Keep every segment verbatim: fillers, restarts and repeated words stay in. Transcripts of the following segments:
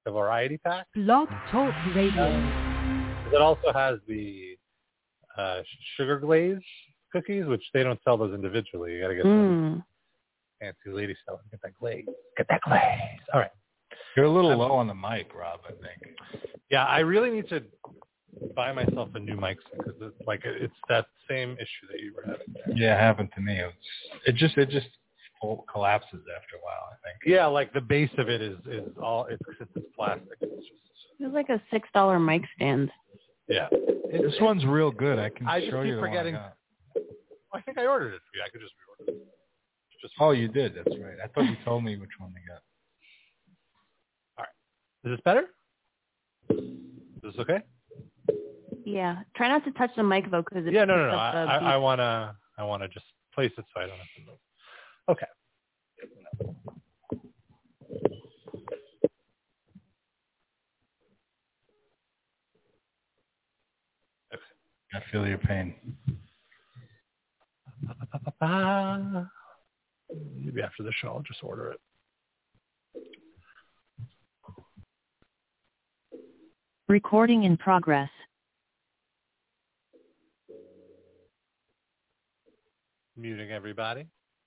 the variety pack. Blog Talk Radio. Um, it also has the uh, sugar glaze cookies, which they don't sell those individually. You got to get mm. them fancy lady style. Get that glaze. Get that glaze. All right. You're a little I'm, low on the mic, Rob, I think. Yeah, I really need to buy myself a new mic because it's like it's that same issue that you were having there. Yeah, it happened to me. It, was, it just it just collapses after a while, I think. Yeah, like the base of it is is all it's it's plastic. It's just it's like a six dollar mic stand. Yeah, it, this it, one's real good. I can I show just keep you the forgetting. one I got. I think I ordered it for you. I could just reorder it. Just oh, you did. That's right. I thought you told me which one they got. All right. Is this better? Is this okay? Yeah. Try not to touch the mic though, because yeah, no, no, no. I, I, I wanna, I wanna just place it so I don't have to move. Okay. I feel your pain. Maybe after the show, I'll just order it. Recording in progress. Muting everybody.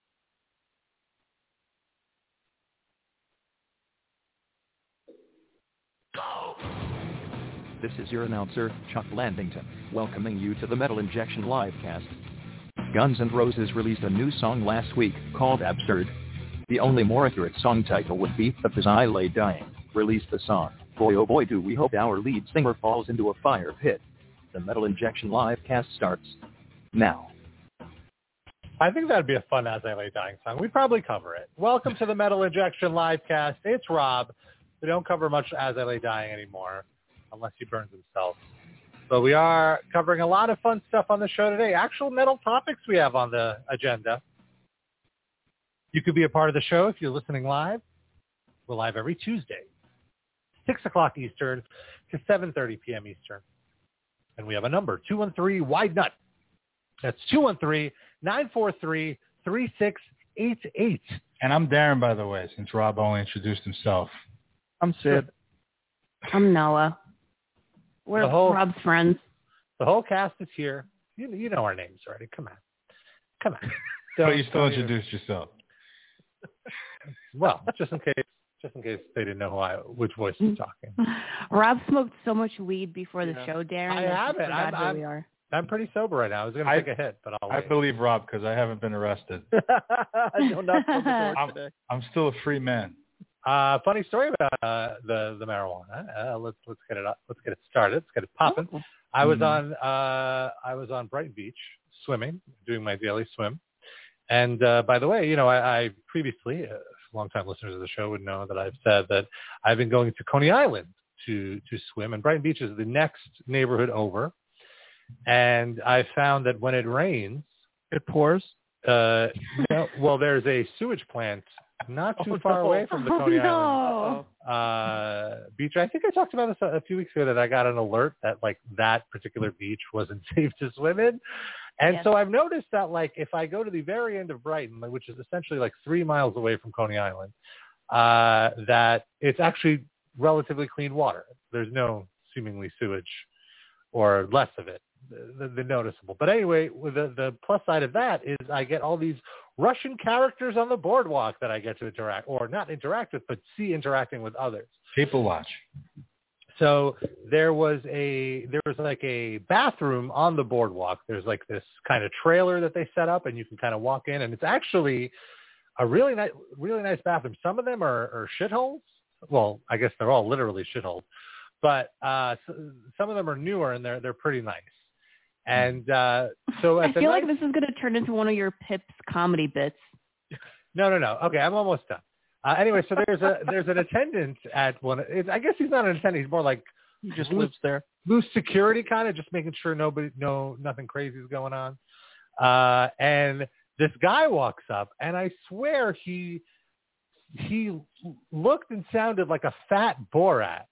Go. This is your announcer, Chuck Landington, welcoming you to the Metal Injection Livecast. Guns N' Roses released a new song last week called Absurd. The only more accurate song title would be As I Lay Dying. Released the song. Boy oh boy do we hope our lead singer falls into a fire pit. The Metal Injection Livecast starts now. I think that'd be a fun As I Lay Dying song. We'd probably cover it. Welcome to the Metal Injection Livecast. It's Rob. We don't cover much As I Lay Dying anymore, unless he burns himself. But we are covering a lot of fun stuff on the show today. Actual metal topics we have on the agenda. You could be a part of the show if you're listening live. We're live every Tuesday, six o'clock Eastern to seven thirty p.m. Eastern. And we have a number, two one three, wide nut. That's two one three, nine four three, three six eight eight. And I'm Darren, by the way, since Rob only introduced himself. I'm Sid. I'm Noah. We're whole, Rob's friends. The whole cast is here. You, you know our names already. Come on. Come on. But you still introduced yourself. Well, just in case just in case they didn't know who I, which voice was talking. Rob smoked so much weed before the yeah. show, Darren. I haven't. I'm, I'm, we are. I'm pretty sober right now. I was going to take a hit, but I'll I wait. believe Rob because I haven't been arrested. I'm, not I'm, I'm still a free man. Uh, funny story about uh, the the marijuana. Uh, let's let's get it up. Let's get it started. Let's get it popping. Oh. I was mm-hmm. on uh, I was on Brighton Beach swimming, doing my daily swim. And uh, by the way, you know, I, I previously, uh, longtime listeners of the show would know that I've said that I've been going to Coney Island to to swim, and Brighton Beach is the next neighborhood over. And I found that when it rains, it pours. Uh, you know, well, there's a sewage plant not too oh, far no. away from the Coney oh, Island no. uh, beach. I think I talked about this a, a few weeks ago that I got an alert that like that particular beach wasn't safe to swim in. And yes. so I've noticed that like if I go to the very end of Brighton, which is essentially like three miles away from Coney Island, uh, that it's actually relatively clean water. There's no seemingly sewage or less of it. The, the noticeable. But anyway, the, the plus side of that is I get all these Russian characters on the boardwalk that I get to interact, or not interact with, but see interacting with others. People watch. So there was a, there was like a bathroom on the boardwalk. There's like this kind of trailer that they set up and you can kind of walk in, and it's actually a really nice, really nice bathroom. Some of them are, are shitholes. Well, I guess they're all literally shitholes, but uh, some of them are newer and they're, they're pretty nice. And uh, so at I the feel night, like this is going to turn into one of your Pips comedy bits. No, no, no. Okay, I'm almost done. Uh, anyway, so there's a there's an attendant at one. It, I guess he's not an attendant. He's more like he just lives there. Loose security, kind of just making sure nobody, no, nothing crazy is going on. Uh, and this guy walks up, and I swear he he looked and sounded like a fat Borat,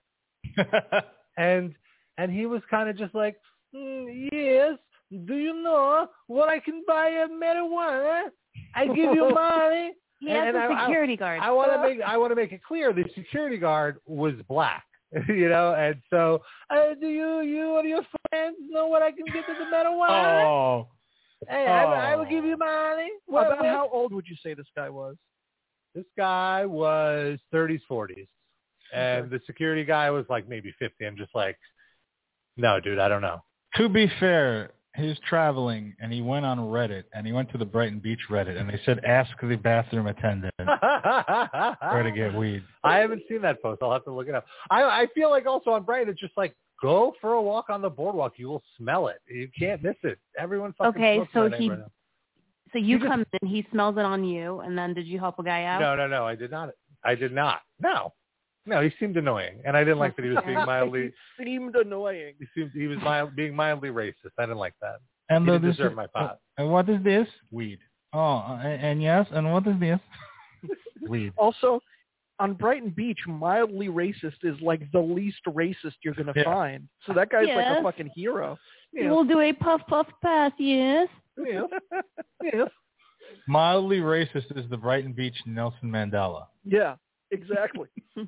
and and he was kind of just like. Mm, yes, do you know what I can buy a marijuana? I give you money. He has and a I- security guard. I want to make I want to make it clear the security guard was black, you know, and so uh, do you you or your friends know what I can get to the Metal Wife? Oh. Hey, I, I will give you money. What, About what? how old would you say this guy was? This guy was thirties, forties, and Okay. the security guy was like maybe fifty. I'm just like, no, dude, I don't know. To be fair, he was traveling and he went on Reddit and he went to the Brighton Beach Reddit and they said ask the bathroom attendant where to get weed. I haven't seen that post. I'll have to look it up. I, I feel like also on Brighton, it's just like, go for a walk on the boardwalk. You will smell it. You can't miss it. Everyone fucking Okay, smokes so in that he- neighborhood So you He just- come in, he smells it on you, and then did you help a guy now. out? No, no, no. I did not. I did not. No. No, he seemed annoying. And I didn't like that he was being mildly, He seemed annoying. he seemed, he was mild, being mildly racist. I didn't like that. And He uh, didn't this deserve is- my pot. uh, what is this? Weed. Oh, uh, and yes, and what is this? Weed. Also, on Brighton Beach, mildly racist is like the least racist you're going to Yeah. find. So that guy's like Yes. a fucking hero. We'll do a puff puff pass, yes. Yeah. Yeah. Mildly racist is the Brighton Beach Nelson Mandela. Yeah, exactly.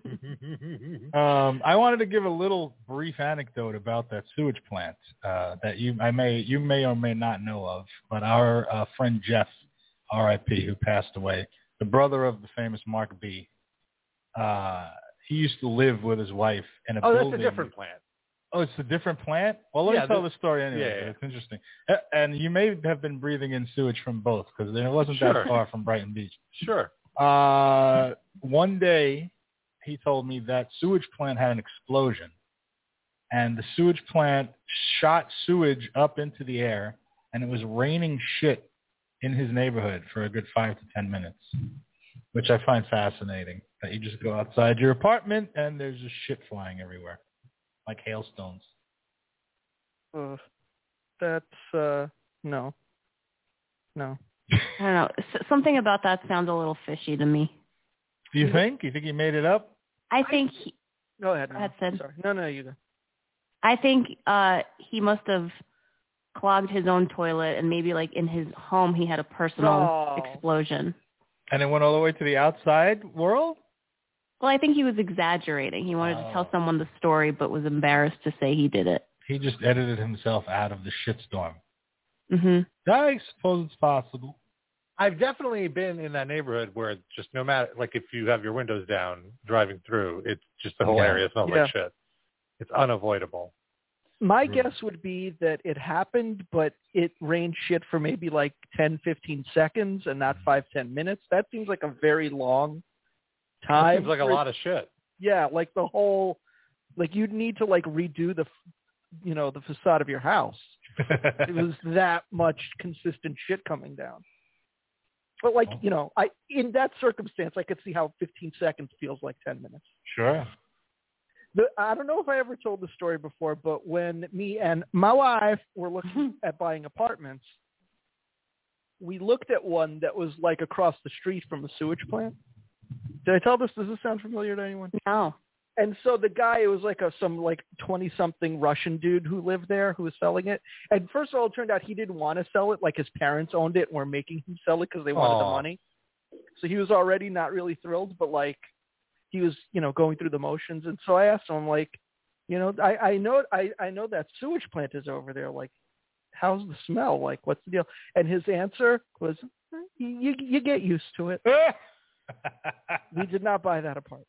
Um, I wanted to give a little brief anecdote about that sewage plant uh, that you I may you may or may not know of, but our uh, friend Jeff, R I P, who passed away, the brother of the famous Mark B. Uh, he used to live with his wife in a Oh, building. that's a different plant. Oh, it's a different plant? Well, let Yeah, me tell the- the story anyway. yeah, yeah. It's interesting. Uh, And you may have been breathing in sewage from both because it wasn't Sure. that far from Brighton Beach. Sure. Uh, one day, he told me that sewage plant had an explosion, and the sewage plant shot sewage up into the air, and it was raining shit in his neighborhood for a good five to ten minutes, which I find fascinating. That you just go outside your apartment and there's just shit flying everywhere, like hailstones. Uh, that's, uh, no. No. I don't know. S- something about that sounds a little fishy to me. Do you think? You think he made it up? I think he, Go ahead. Go ahead, no. Sid. Sorry. No, no, you go. I think uh, he must have clogged his own toilet, and maybe like in his home he had a personal Oh. explosion. And it went all the way to the outside world? Well, I think he was exaggerating. He wanted to tell Oh. someone the story, but was embarrassed to say he did it. He just edited himself out of the shitstorm. Mhm. I suppose it's possible. I've definitely been in that neighborhood where just no matter, like if you have your windows down driving through, it's just the whole Yeah. area smells Yeah. like shit. It's unavoidable. My Hmm. guess would be that it happened, but it rained shit for maybe like ten, fifteen seconds and not five, ten minutes. That seems like a very long That time. seems like a for- lot of shit. Yeah, like the whole, like you'd need to like redo the, you know, the facade of your house. It was that much consistent shit coming down. But like, you know, I in that circumstance, I could see how fifteen seconds feels like ten minutes. Sure. The, I don't know if I ever told the story before, but when me and my wife were looking at buying apartments, we looked at one that was like across the street from a sewage plant. Did I tell this? Does this sound familiar to anyone? No. And so the guy, it was like a some like twenty-something Russian dude who lived there who was selling it. And first of all, it turned out he didn't want to sell it. Like his parents owned it and were making him sell it because they wanted Aw. the money. So he was already not really thrilled, but like he was, you know, going through the motions. And so I asked him, like, you know, I, I know I, I know that sewage plant is over there. Like, how's the smell? Like, what's the deal? And his answer was, you you get used to it. We did not buy that apart.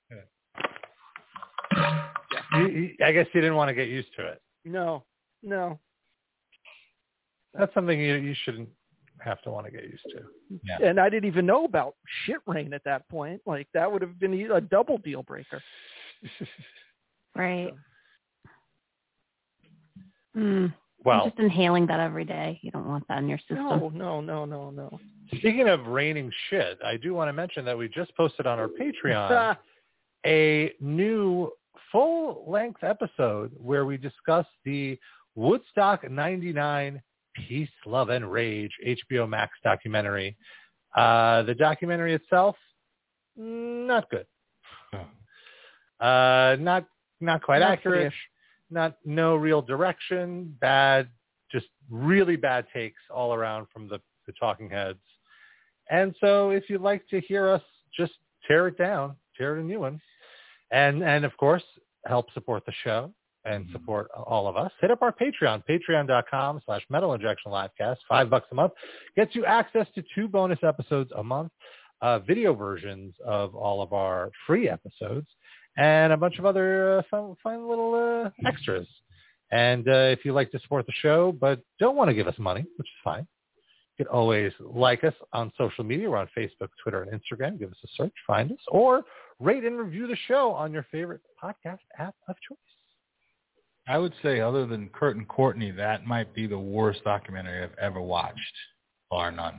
You, you- I guess you didn't want to get used to it. No, no. That's something you you shouldn't have to want to get used to. Yeah. And I didn't even know about shit rain at that point. Like that would have been a double deal breaker. Right. Mm. Well, Just inhaling that every day. You don't want that in your system. No, no, no, no, no. speaking of raining shit, I do want to mention that we just posted on our Patreon a new full-length episode where we discuss the Woodstock ninety-nine Peace, Love, and Rage H B O Max documentary. Uh, the documentary itself, not good. Uh, not not quite Not accurate. fish. Not no real direction. Bad, just really bad takes all around from the, the talking heads. And so if you'd like to hear us just tear it down, tear it a new one, and, and of course, help support the show and support all of us, hit up our Patreon, patreon.com slash Metal Injection Livecast, five bucks a month. Gets you access to two bonus episodes a month, uh, video versions of all of our free episodes, and a bunch of other uh, fun, fun little uh, extras. And uh, if you'd like to support the show but don't want to give us money, which is fine, you can always like us on social media. We're on Facebook, Twitter, and Instagram. Give us a search, find us, or rate and review the show on your favorite podcast app of choice. I would say, other than Kurt and Courtney, that might be the worst documentary I've ever watched, bar none.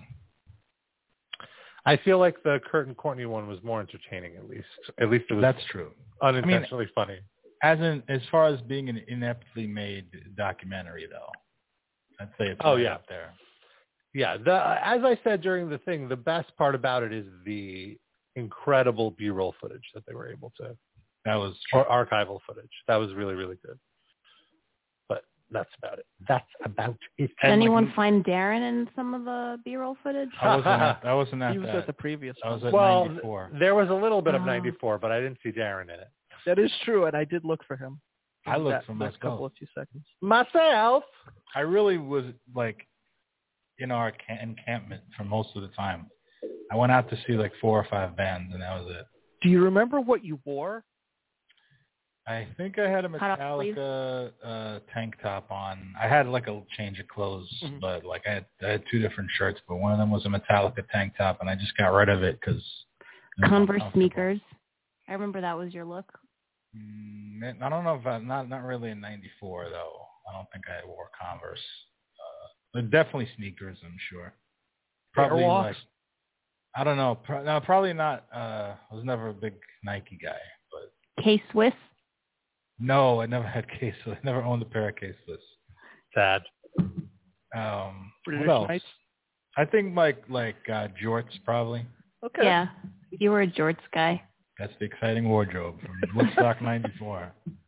I feel like the Kurt and Courtney one was more entertaining, at least. At least it was. That's true. Unintentionally I mean, funny. As in, as far as being an ineptly made documentary, though, I'd say it's oh right yeah up there. Yeah, the, as I said during the thing, the best part about it is the incredible B-roll footage that they were able to, that was or archival footage. That was really, really good. But that's about it. That's about it. Did anyone find Darren in some of the B-roll footage? I wasn't at, I wasn't at He was that. at the previous I was one. at well, ninety-four. There was a little bit of Oh. ninety-four, but I didn't see Darren in it. That is true, and I did look for him. I looked that, for those myself. couple of few seconds. Myself. I really was like in our ca- encampment for most of the time. I went out to see like four or five bands, and that was it. Do you remember what you wore? I think I had a Cut off sleeves? Metallica uh, tank top on. I had like a change of clothes, Mhm. but like I had, I had two different shirts, but one of them was a Metallica tank top, and I just got rid of it because Converse sneakers. I remember that was your look. Mm, I don't know if I, not not really in ninety-four though. I don't think I wore Converse. Uh, but definitely sneakers, I'm sure. Probably Airwalks? like I don't know. Pro- no, probably not. Uh, I was never a big Nike guy, but K-Swiss. no, I never had K. I never owned a pair of K-Swiss. Sad. Um, British what else? Knights? I think like like uh, jorts probably. Okay. Yeah, you were a jorts guy. That's the exciting wardrobe from Woodstock ninety-four.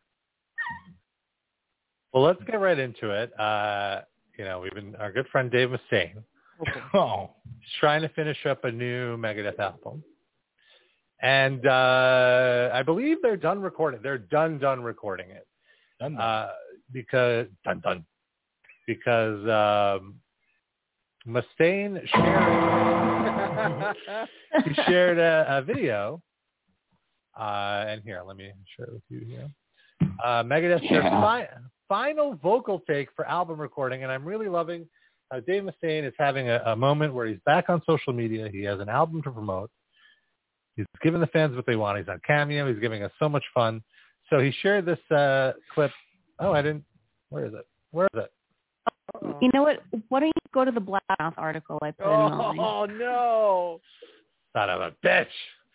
Well, let's get right into it. Uh, you know, we've been our good friend Dave Mustaine. Oh, He's trying to finish up a new Megadeth album, and uh, I believe they're done recording. They're done done recording it done. uh, because done done because um, Mustaine shared he shared a, a video. Uh, and here, let me share it with you here. Uh, Megadeth shared fi- final vocal take for album recording, and I'm really loving how Dave Mustaine is having a, a moment where he's back on social media. He has an album to promote. He's giving the fans what they want. He's on Cameo. He's giving us so much fun. So he shared this uh, clip. Oh, I didn't. Where is it? Where is it? You know what? Why don't you go to the Blabbermouth article I put in online? Oh, no. Son of a bitch.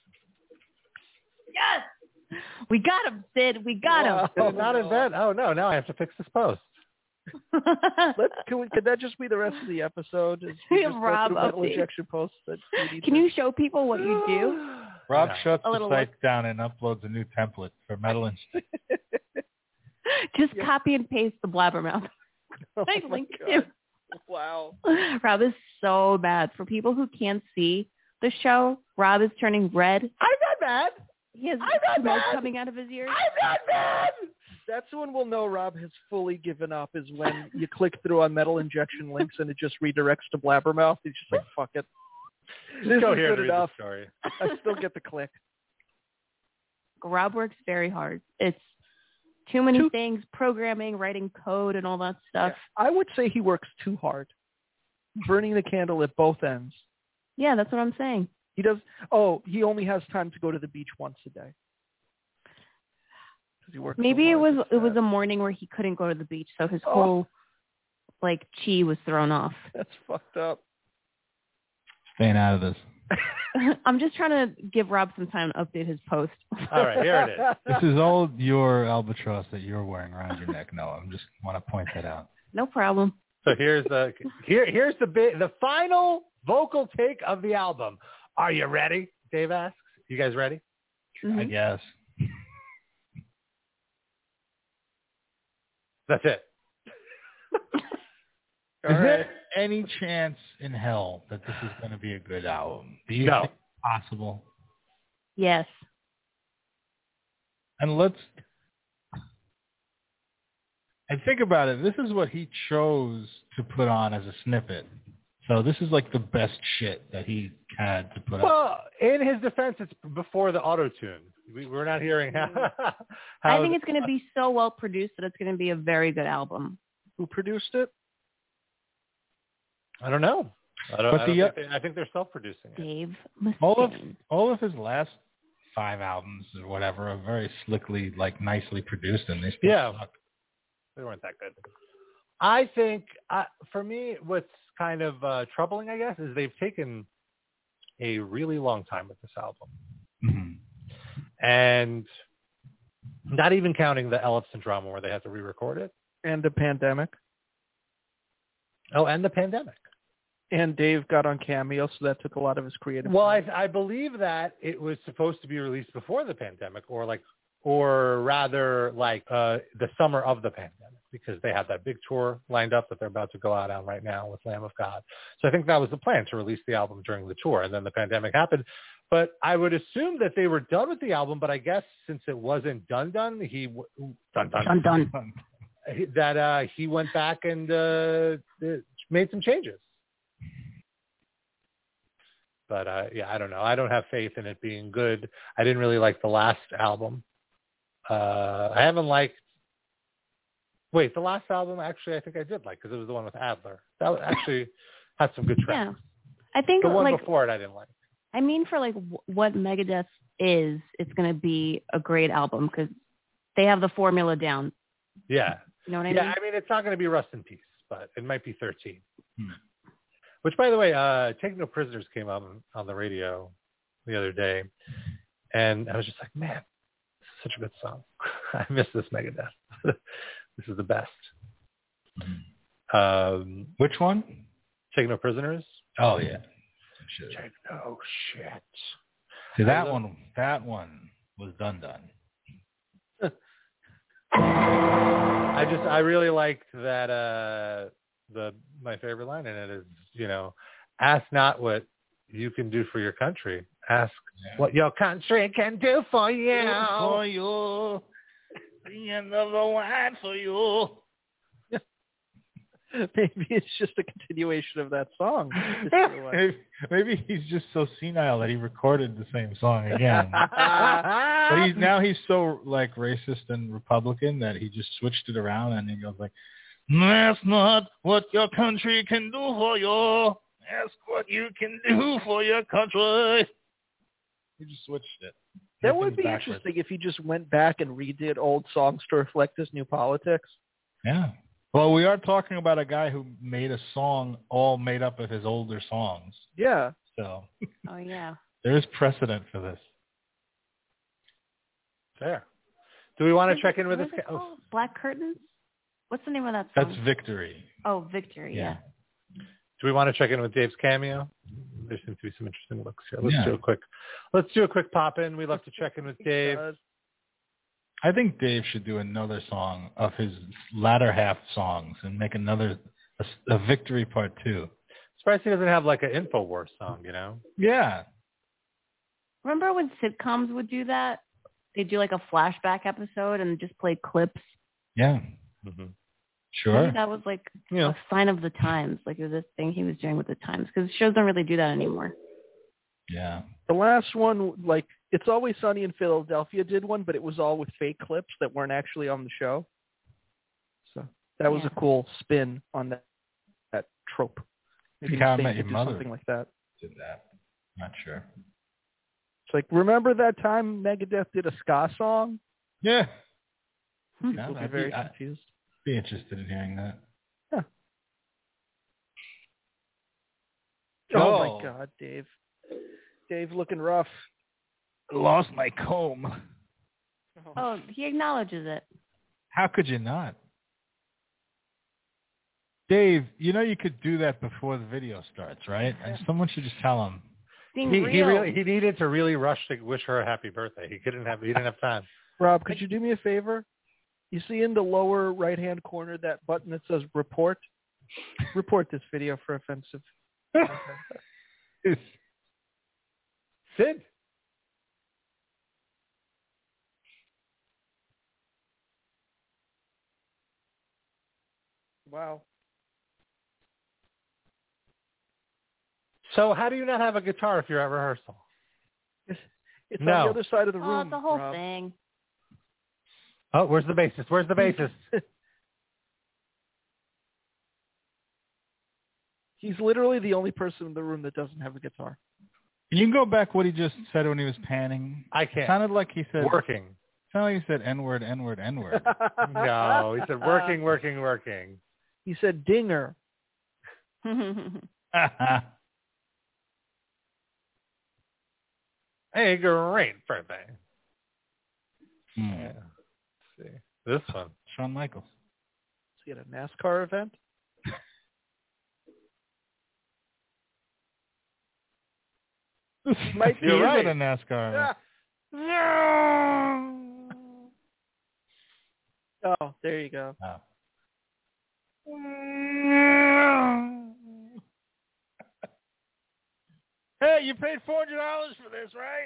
Yes! We got him, Sid. We got him. Did it not invent? Oh, no. Now I have to fix this post. Let's, can, we, could that just be the rest of the episode? Is we just go Rob, through metal update. injection posts that we need Can to- you show people what you do? Rob Yeah. shuts A the little site look. down and uploads a new template for Metal and Just Yeah. copy and paste the Blabbermouth. Oh I my linked God. him. Wow. Rob is so bad. For people who can't see the show, Rob is turning red. I'm not mad. He has I'm not smoke mad. coming out of his ears. I'm not mad. That's when we'll know Rob has fully given up, is when you click through on metal injection links and it just redirects to Blabbermouth. He's just like, fuck it. This Go is here good and read enough. the story. I still get the click. Rob works very hard. It's too many Too- things, programming, writing code, and all that stuff. I would say he works too hard, burning the candle at both ends. Yeah, that's what I'm saying. He does. Oh, he only has time to go to the beach once a day. 'Cause he works so Maybe it hard, was it's it was sad. a morning where he couldn't go to the beach, so his Oh. whole like chi was thrown off. That's fucked up. staying out of this. I'm just trying to give Rob some time to update his post. All right, here it is. This is all your albatross that you're wearing around your neck. No, I just want to point that out. No problem. So here's the here here's the bit, the final vocal take of the album. Are you ready? Dave asks. You guys ready? I Mhm. guess. That's it. All right. any chance in hell that this is going to be a good album? Do you No. think it's possible? Yes. And let's... And think about it. This is what he chose to put on as a snippet. So this is like the best shit that he had to put on. Well, in his defense, it's before the auto-tune. We, we're not hearing how... how I think it's going to be so well produced that it's going to be a very good album. Who produced it? I don't know. I don't, But I, the, don't think they, I think they're self-producing it. Dave all of Mustaine. all of his last five albums or whatever are very slickly, like nicely produced, and they still Yeah. suck. They weren't that good. I think, uh, for me, what's kind of uh, troubling, I guess, is they've taken a really long time with this album. Mm-hmm. And not even counting the Ellefson drama where they had to re-record it. And the pandemic. Oh, and the pandemic. And Dave got on Cameo, so that took a lot of his creative. Well, I, I believe that it was supposed to be released before the pandemic, or like, or rather like uh, the summer of the pandemic, because they have that big tour lined up that they're about to go out on right now with Lamb of God. So I think that was the plan, to release the album during the tour, and then the pandemic happened. But I would assume that they were done with the album, but I guess since it wasn't done, done, he done done Dun dun. that uh, he went back and uh, made some changes. But uh, yeah, I don't know. I don't have faith in it being good. I didn't really like the last album. Uh, I haven't liked. Wait, the last album actually, I think I did like, because it was the one with Adler. That was actually had some good tracks. Yeah, I think The one like before it, I didn't like. I mean, for like w- what Megadeth is, it's going to be a great album because they have the formula down. Yeah. You know what I yeah, mean? I mean, it's not going to be Rust in Peace, but it might be thirteen. Hmm. Which, by the way, uh, Take No Prisoners came up on, on the radio the other day, and I was just like, man, this is such a good song. I miss this Megadeth. This is the best. Mm-hmm. Um, Which one? Take No Prisoners. Oh yeah. Sure. Take No Shit. See, that one, that one was done done. I just, I really liked that. Uh, the my favorite line in it is, you know, ask not what you can do for your country. Ask Yeah. what your country can do for you. For you, the end of the line for you. Maybe it's just a continuation of that song. maybe, maybe he's just so senile that he recorded the same song again. But he's now he's so like racist and Republican that he just switched it around, and he goes like, "That's not what your country can do for you. Ask what you can do for your country." He just switched it. That would be Backwards. interesting if he just went back and redid old songs to reflect his new politics. Yeah. Well, we are talking about a guy who made a song all made up of his older songs. Yeah. So Oh yeah. there is precedent for this. Fair. Do we want What to is check it- in with what this is it guy? Oh, called? Black Curtains? What's the name of that song? That's Victory. Oh, Victory. Yeah. do we want to check in with Dave's cameo? There seems to be some interesting looks here. Let's Yeah. do a quick. Let's do a quick pop in. We love to check in with Dave. Uh, I think Dave should do another song of his latter half songs and make another a, a Victory Part Two. Surprised he doesn't have like an InfoWars song, you know? Yeah. Remember when sitcoms would do that? They'd do like a flashback episode and just play clips. Yeah. Mm-hmm. Sure. Maybe that was like Yeah. a sign of the times. Like it was this thing he was doing with the times because shows don't really do that anymore. Yeah. the last one, like It's Always Sunny in Philadelphia did one, but it was all with fake clips that weren't actually on the show. So that was Yeah. a cool spin on that that trope. Maybe How I Sting Met could Your do Mother. something like that. Did that. Not sure. It's like, remember that time Megadeth did a ska song? Yeah. Hmm. Yeah, People be I'd very be, I'd confused. be interested in hearing that. Yeah. Oh, Oh. my God, Dave. Dave looking rough. Lost my comb. Oh, he acknowledges it. How could you not? Dave, you know you could do that before the video starts, right? And someone should just tell him. Being He, real. he really he needed to really rush to wish her a happy birthday. He couldn't have he didn't have time. Rob, could you do me a favor? You see in the lower right-hand corner that button that says report? Report this video for offensive. Sid. Wow. So how do you not have a guitar if you're at rehearsal? It's, it's No. on the other side of the Oh, room. the whole Rob. thing. Oh, where's the bassist? Where's the bassist? He's literally the only person in the room that doesn't have a guitar. Can you go back what he just said when he was panning? I It can't. sounded like he said Working. sounded like he said N-word, N-word, N-word. No, he said working, working, working. He said dinger. Hey, great birthday. Hmm. Yeah. Let's see. This one. Shawn Michaels. Is he at a NASCAR event? Might He You're is right. at a NASCAR. Yeah. Oh, there you go. Oh. Hey, you paid four hundred dollars for this, right?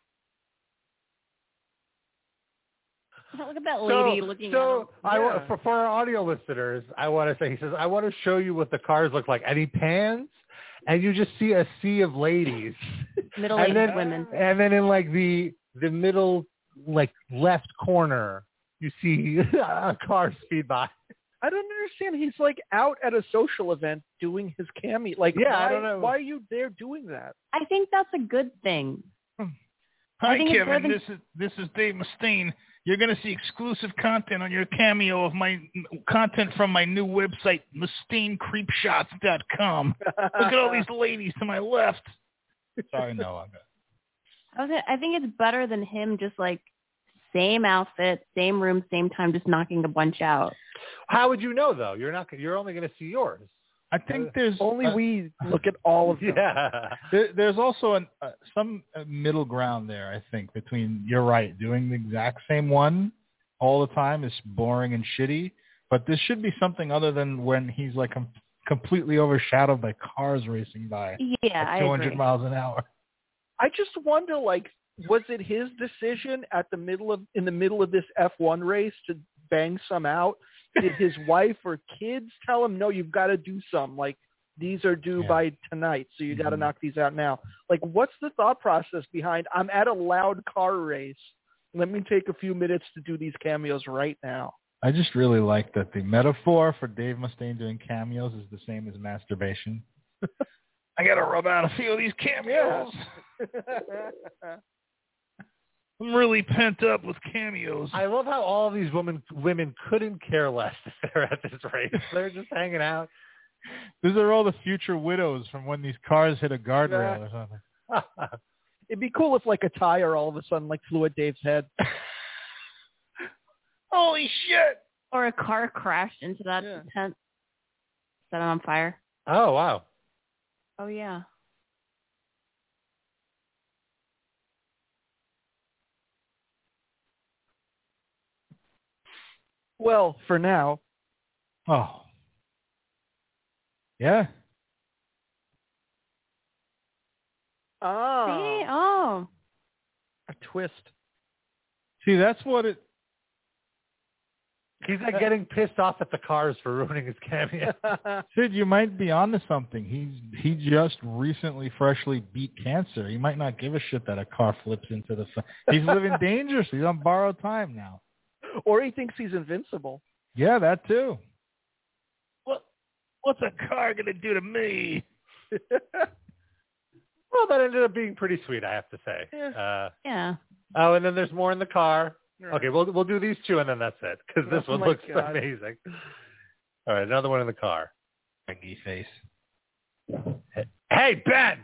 Look at that lady so, looking so at him. I wa- Yeah. for, for our audio listeners, I want to say, he says, I want to show you what the cars look like. And he pans, and you just see a sea of ladies. Middle-aged and then, women. And then in like the the middle, like left corner, you see a car speed by. I don't understand. He's like out at a social event doing his cameo. Like, Yeah, why, I don't know. why are you there doing that? I think that's a good thing. Hi, think it's Kevin. better than- This is this is Dave Mustaine. You're going to see exclusive content on your cameo of my content from my new website, Mustaine Creep Shots dot com. Look at all these ladies to my left. Sorry, no. I'm I was. Gonna, I think it's better than him just like same outfit, same room, same time, just knocking a bunch out. How would you know though? You're not. You're only going to see yours. I think there's Only uh, we look at all of them. Yeah. There, there's also an, uh, some uh, middle ground there, I think, between, you're right, doing the exact same one all the time is boring and shitty, but this should be something other than when he's like com- completely overshadowed by cars racing by Yeah, at I two hundred agree. miles an hour. I just wonder, like, was it his decision at the middle of in the middle of this F one race to bang some out? Did his wife or kids tell him, no, you've got to do some? Like, these are due Yeah. by tonight, so you got to Mhm. knock these out now. Like, what's the thought process behind, I'm at a loud car race. Let me take a few minutes to do these cameos right now. I just really like that the metaphor for Dave Mustaine doing cameos is the same as masturbation. I got to rub out a few of these cameos. I'm really pent up with cameos. I love how all these women women couldn't care less if they're at this race. They're just hanging out. These are all the future widows from when these cars hit a guardrail or something. It'd be cool if, like, a tire all of a sudden, like, flew at Dave's head. Holy shit! Or a car crashed into that Yeah. tent, set it on fire. Oh wow. Oh yeah. Well, for now. Oh. Yeah. Ah, See? Oh. a twist. See, that's what it... He's like getting pissed off at the cars for ruining his cameo. Sid, you might be onto something. He's he just recently freshly beat cancer. He might not give a shit that a car flips into the... He's living dangerously. He's on borrowed time now. Or he thinks he's invincible. Yeah, that too. What What's a car going to do to me? Well, that ended up being pretty sweet, I have to say. Yeah. Uh, Yeah. oh, and then there's more in the car. Right. Okay, we'll we'll do these two and then that's it because this Oh one my looks God. amazing. All right, another one in the car. Frankie face. Hey, Ben.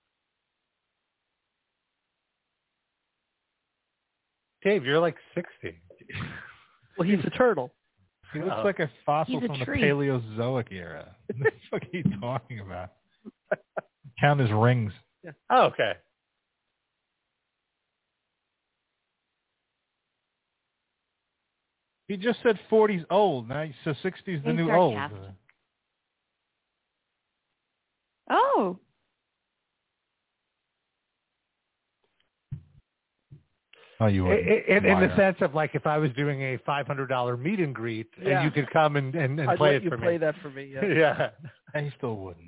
Dave, you're like sixty. Well, he's a turtle. He looks Oh. like a fossil He's a from the tree. Paleozoic era. What the fuck are you talking about? Count his rings. Oh, okay. He just said forty's old. Now he says sixty's the He's new old. sarcastic. Oh. Oh, you would. In, in the sense of like if I was doing a five hundred dollars meet and greet Yeah. and you could come and, and, and I'd play let it you for play me. that for me. Yeah. Yeah. And he still wouldn't.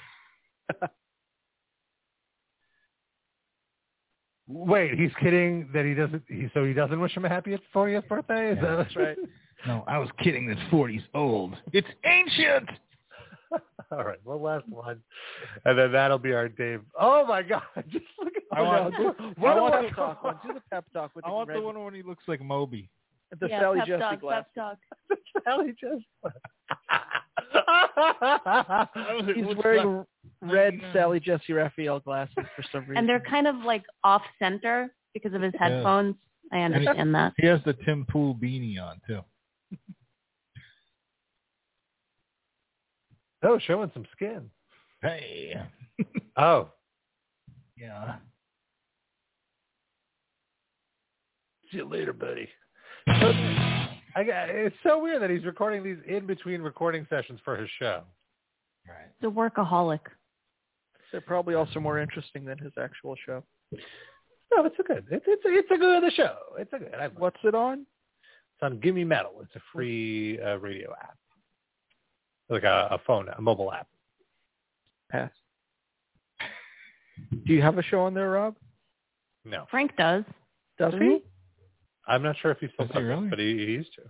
Wait, he's kidding that he doesn't. He, so he doesn't wish him a happy fortieth birthday. Is Yeah. that That's right. No, I was kidding. This forty's old. It's ancient. All right, one last one, and then that'll be our Dave. Oh my God! Just look at I want- no, What I a want pep the- talk one. Do the pep talk with I the want red, the one when he looks like Moby. the yeah, Sally pep Jesse talk, glass. pep talk. Sally just. He's wearing red Sally Jesse Raphael glasses for some reason. And they're kind of like off center because of his headphones. I understand that. He has the Tim Pool beanie on too. Oh, showing some skin. Hey. Oh, Yeah. see you later, buddy. I got, it's so weird that he's recording these in between recording sessions for his show. Right. He's a workaholic. They're probably also more interesting than his actual show. No, it's a good. It's it's a, it's a good show. It's a good. I, What's it on? It's on Gimme Metal. It's a free uh, radio app, like a, a phone, a mobile app. Pass. Do you have a show on there, Rob? No, Frank does. Does Doesn't he? he? I'm not sure if he's still Does he does it, really? but he, he used to.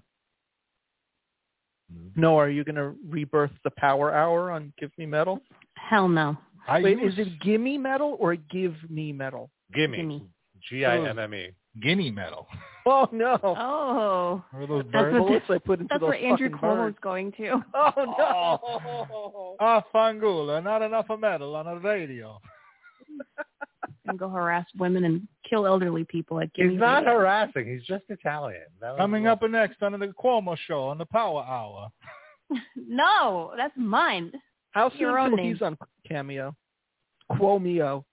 No. Are you going to rebirth the Power Hour on Give Me Metal? Hell no. I Wait, use is it Gimme Metal or Give Me Metal? Gimme, Gimme. G I M M E. guinea metal. Oh no! Oh. Or those That's birds. what- Bullets I put into That's those where Andrew fucking Cuomo's birds. going to. Oh no! Ah, Fangula, not enough of metal on a radio. And go harass women and kill elderly people at Gimme. He's not Radio. harassing. He's just Italian. That was Coming wrong. up next on the Cuomo Show on the Power Hour. No, that's mine. How soon Your own till name. he's on Cameo? Cuomio.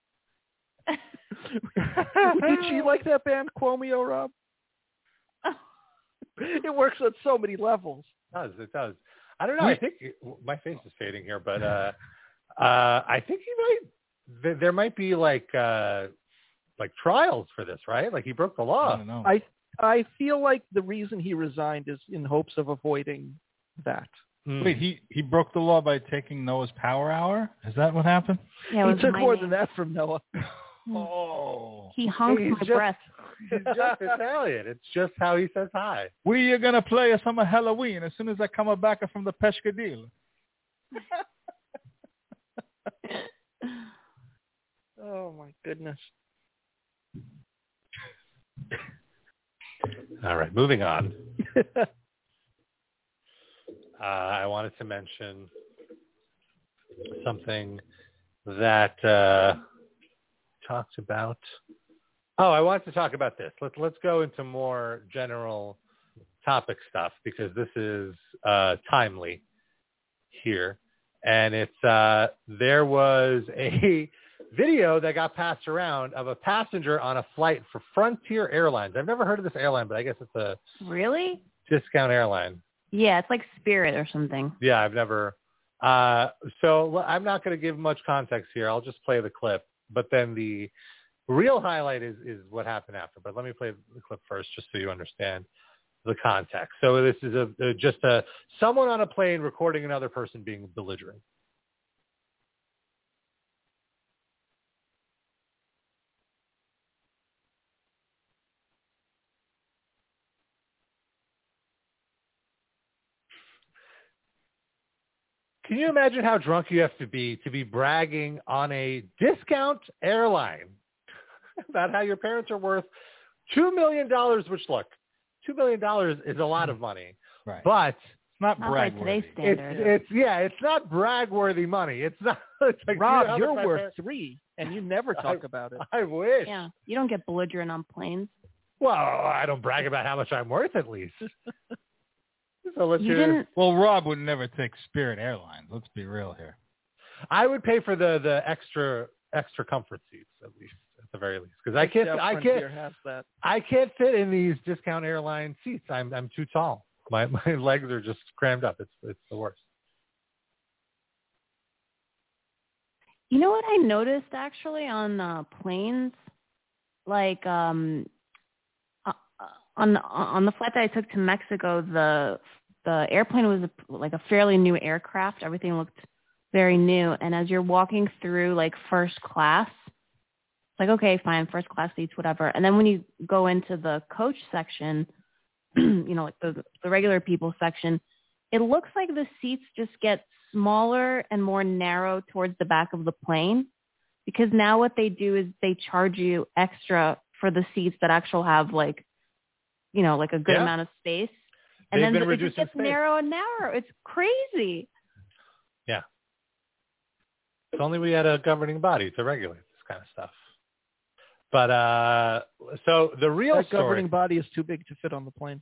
Did she like that band, Cuomio, Rob? It works on so many levels. It does. It does. I don't know. I think my face is fading here, but uh, uh, I think he might. Th- there might be like uh, like trials for this, right? Like he broke the I law. don't know. I I feel like the reason he resigned is in hopes of avoiding that. Hmm. Wait, he, he broke the law by taking Noah's Power Hour? Is that what happened? Yeah, it He was took my more name. than that from Noah. Oh. He honked He's my just- breath. He's just Italian. It's just how he says hi. We are going to play us some Halloween as soon as I come back from the Pescadillo. Oh my goodness. All right, moving on. Uh, I wanted to mention something that uh, talked about. Oh, I wanted to talk about this. Let's let's go into more general topic stuff because this is uh, timely here, and it's uh, there was a video that got passed around of a passenger on a flight for Frontier Airlines. I've never heard of this airline, but I guess it's a Really? discount airline. Yeah, it's like Spirit or something. Yeah, I've never. Uh, so l- I'm not going to give much context here. I'll just play the clip. But then the real highlight is, is what happened after. But let me play the clip first, just so you understand the context. So this is a, a just a someone on a plane recording another person being belligerent. Can you imagine how drunk you have to be to be bragging on a discount airline about how your parents are worth two million dollars, which, look, two million dollars is a lot of money. Right. But It's not Not by brag today's it's, standard. it's, yeah, it's not brag-worthy money. It's not. It's like, Rob, you know, you're my worth parents- three, and you never talk about it. I wish. Yeah, you don't get belligerent on planes. Well, I don't brag about how much I'm worth, at least. So let's You hear. didn't. Well, Rob would never take Spirit Airlines. Let's be real here. I would pay for the the extra extra comfort seats, at least, at the very least, because I can't. Yeah, I Frontier can't. has that. I can't fit in these discount airline seats. I'm I'm too tall. My my legs are just crammed up. It's it's the worst. You know what I noticed actually on uh, planes, like um, uh, on the, on the flight that I took to Mexico, the the airplane was a, like a fairly new aircraft. Everything looked very new, and as you're walking through like first class, it's like okay, fine, first class seats, whatever. And then when you go into the coach section, you know, like the the regular people section, it looks like the seats just get smaller and more narrow towards the back of the plane, because now what they do is they charge you extra for the seats that actually have like, you know, like a good Yeah. amount of space. And They've then been it just reducing gets space. narrow and narrow. It's crazy. Yeah. If only we had a governing body to regulate this kind of stuff. But uh, so the real That story. governing body is too big to fit on the plane.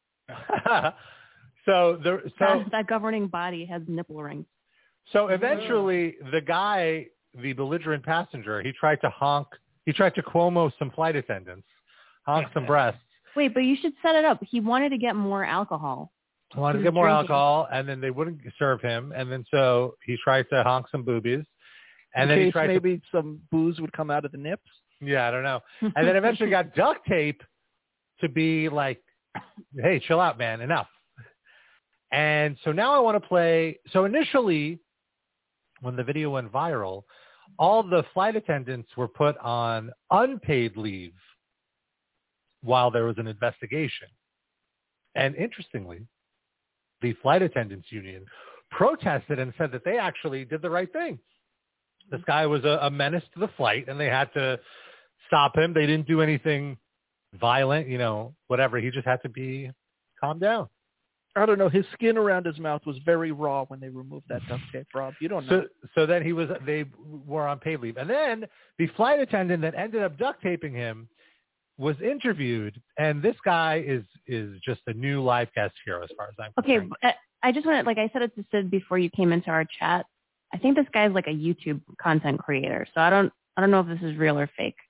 so the so that, that governing body has nipple rings. so eventually the guy, the belligerent passenger, he tried to honk. He tried to Cuomo some flight attendants, honk some breasts. Wait, but you should set it up. He wanted to get more alcohol. He wanted to He get was more drinking. alcohol, and then they wouldn't serve him, and then so he tried to honk some boobies, and In then he case tried to maybe some booze would come out of the nips. yeah, I don't know, and then eventually got duct tape to be like, hey, chill out, man, enough. And so now I want to play. So initially, when the video went viral, all the flight attendants were put on unpaid leave while there was an investigation. And interestingly, the flight attendants union protested and said that they actually did the right thing. This guy was a, a menace to the flight, and they had to stop him. They didn't do anything violent, you know, whatever. He just had to be calmed down. I don't know. His skin around his mouth was very raw when they removed that duct tape, Rob. You don't know. So, so then he was, they were on paid leave. And then the flight attendant that ended up duct taping him was interviewed. And this guy is, is just a new live cast hero as far as I'm Okay, concerned. uh, I just want to, like I said it to Sid before you came into our chat, I think this guy's like a YouTube content creator. So I don't, I don't know if this is real or fake.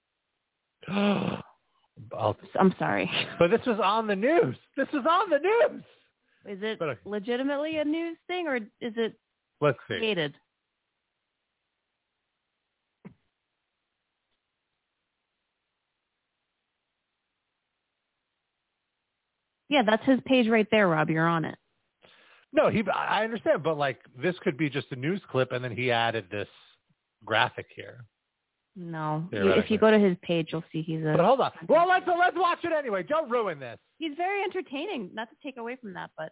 I'll, I'm sorry. but this was on the news. This was on the news. Is it But, uh, legitimately a news thing, or is it Let's see. created? Yeah, that's his page right there, Rob. You're on it. No, he. I understand, but like this could be just a news clip, and then he added this graphic here. No. You, Theoretically. if you go to his page, you'll see he's a. But hold on. Well, let's let's watch it anyway. Don't ruin this. He's very entertaining. Not to take away from that, but.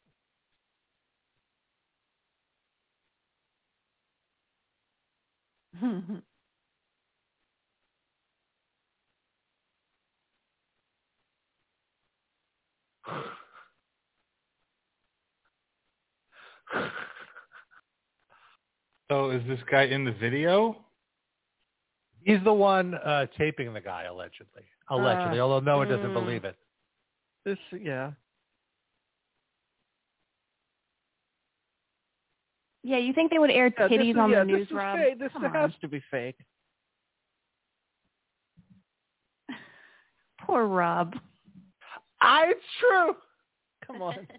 So is this guy in the video? He's the one uh, taping the guy, allegedly. Allegedly, Uh, although Noah doesn't mm. believe it. This, yeah. Yeah, you think they would air yeah this titties is, on yeah, the news, this is Rob? fake. This Come has on. to be fake. Poor Rob. Ah, it's true. Come on.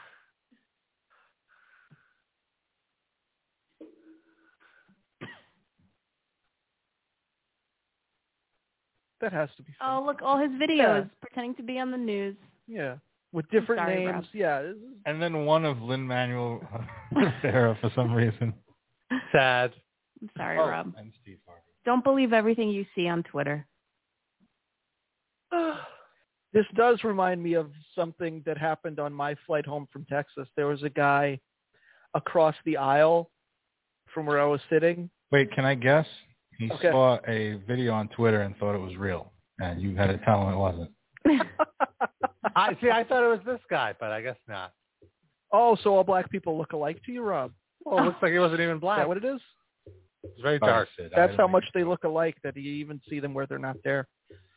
That has to be fake. Oh, look, all his videos Yeah. pretending to be on the news. Yeah. With different sorry, names. Rob. Yeah. This is- And then one of Lin-Manuel Sarah for some reason. Sad. I'm sorry, Oh, Rob. and Steve Harvey. Don't believe everything you see on Twitter. This does remind me of something that happened on my flight home from Texas. There was a guy across the aisle from where I was sitting. Wait, can I guess? He Okay. saw a video on Twitter and thought it was real, and you had to tell him it wasn't. I see. I thought it was this guy, but I guess not. Oh, so all black people look alike to you, Rob? Well, it looks like he wasn't even Is black. that what it is? It's very Sorry, dark. Sid, I That's didn't how mean much to- they look alike that you even see them where they're not there.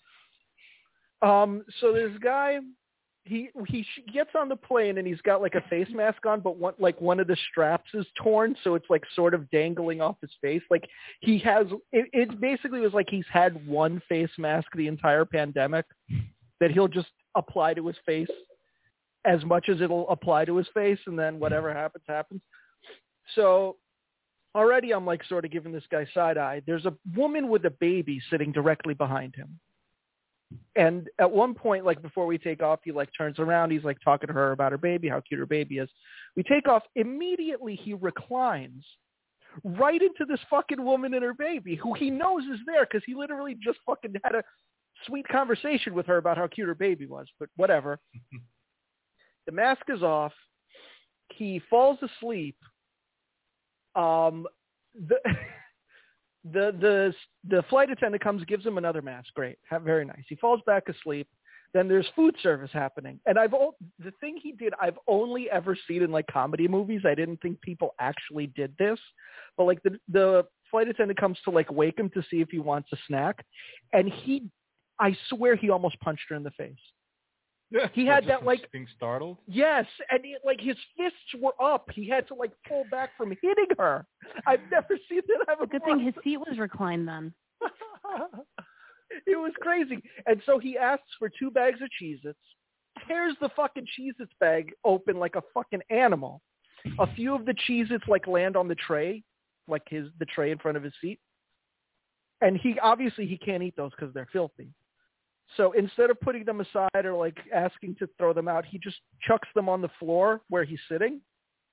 Um, so this guy, he he sh- gets on the plane and he's got like a face mask on, but one like one of the straps is torn, so it's like sort of dangling off his face. Like he has, it, it basically was like he's had one face mask the entire pandemic that he'll just apply to his face as much as it'll apply to his face, and then whatever happens happens. So already I'm like sort of giving this guy side eye. There's a woman with a baby sitting directly behind him. And at one point, like before we take off, he like turns around. He's like talking to her about her baby, how cute her baby is. We take off. Immediately he reclines right into this fucking woman and her baby, who he knows is there because he literally just fucking had a sweet conversation with her about how cute her baby was. But whatever. The mask is off. He falls asleep. Um, the the the the flight attendant comes, gives him another mask. Great, very nice. He falls back asleep. Then there's food service happening, and I've the thing he did I've only ever seen in like comedy movies. I didn't think people actually did this, but like the the flight attendant comes to like wake him to see if he wants a snack, and he, I swear he almost punched her in the face. He had that like being startled. Yes, and he, like his fists were up. He had to like pull back from hitting her. I've never seen that happen. Good thing his seat was reclined then. It was crazy. And so he asks for two bags of Cheez-Its, tears the fucking Cheez-Its bag open like a fucking animal. A few of the Cheez-Its like land on the tray, like his the tray in front of his seat. And he obviously he can't eat those because they're filthy. So instead of putting them aside or like asking to throw them out, he just chucks them on the floor where he's sitting.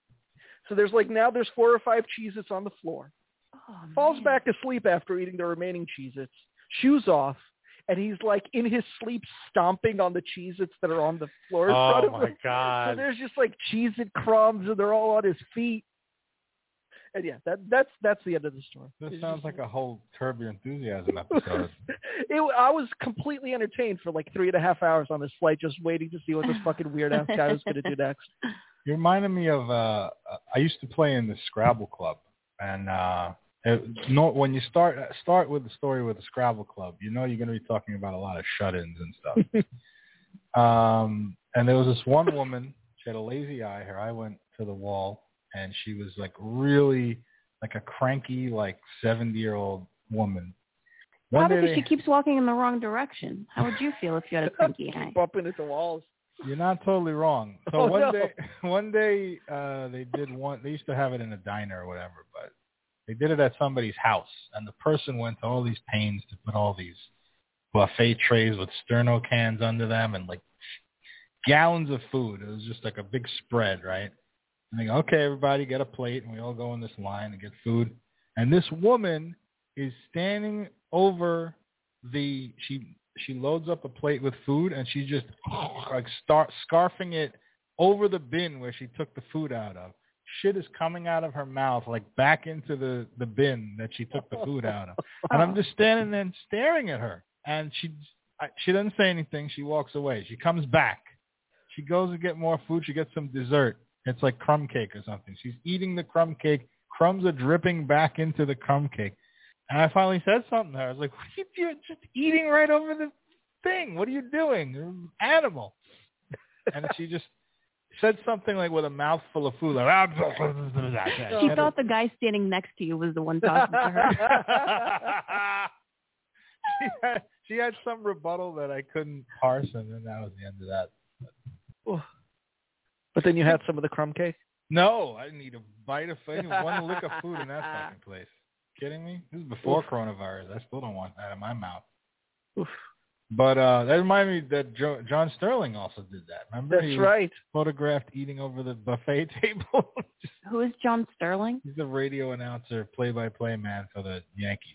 So there's like now there's four or five Cheez-Its on the floor. Oh, Falls man. back asleep after eating the remaining Cheez-Its. Shoes off. And he's like in his sleep stomping on the Cheez-Its that are on the floor in Oh, front of him. my God. So there's just like Cheez-It crumbs and they're all on his feet. And yeah, that that's that's the end of the story. This It's sounds just, like a whole Curb Your Enthusiasm episode. it, I was completely entertained for like three and a half hours on this flight, just waiting to see what this fucking weird ass guy was going to do next. You reminded me of uh I used to play in the Scrabble club, and uh it, no, when you start start with the story with the Scrabble club, you know you're going to be talking about a lot of shut-ins and stuff. um, and there was this one woman. She had a lazy eye. Her eye went to the wall, and she was like really like a cranky, like seventy-year-old woman. One Probably day because they, she keeps walking in the wrong direction. How would you feel if you had a cranky eye? Keep bumping into walls. You're not totally wrong. So Oh, one no. day, one day, uh, they did one. They used to have it in a diner or whatever, but they did it at somebody's house, and the person went to all these pains to put all these buffet trays with Sterno cans under them and like gallons of food. It was just like a big spread, right? And they go, okay, everybody get a plate, and we all go in this line and get food. And this woman is standing over the she. She loads up a plate with food, and she just like start scarfing it over the bin where she took the food out of. Shit is coming out of her mouth like back into the, the bin that she took the food out of. And I'm just standing there and staring at her. And she I, she doesn't say anything. She walks away. She comes back. She goes to get more food. She gets some dessert. It's like crumb cake or something. She's eating the crumb cake. Crumbs are dripping back into the crumb cake. And I finally said something to her. I was like, what are you doing? Just eating right over the thing. What are you doing? You're an animal. And she just said something like with a mouthful of food. Like, She thought the guy standing next to you was the one talking to her. she, had, she had some rebuttal that I couldn't parse, and then that was the end of that. But then you had some of the crumb cake? No, I didn't eat a bite of food. One lick of food in that fucking place. Kidding me? This is before Oof. coronavirus. I still don't want that in my mouth. Oof. But uh, that reminded me that jo- John Sterling also did that. Remember? That's he was right. Photographed eating over the buffet table. Who is John Sterling? He's the radio announcer, play-by-play man for the Yankees.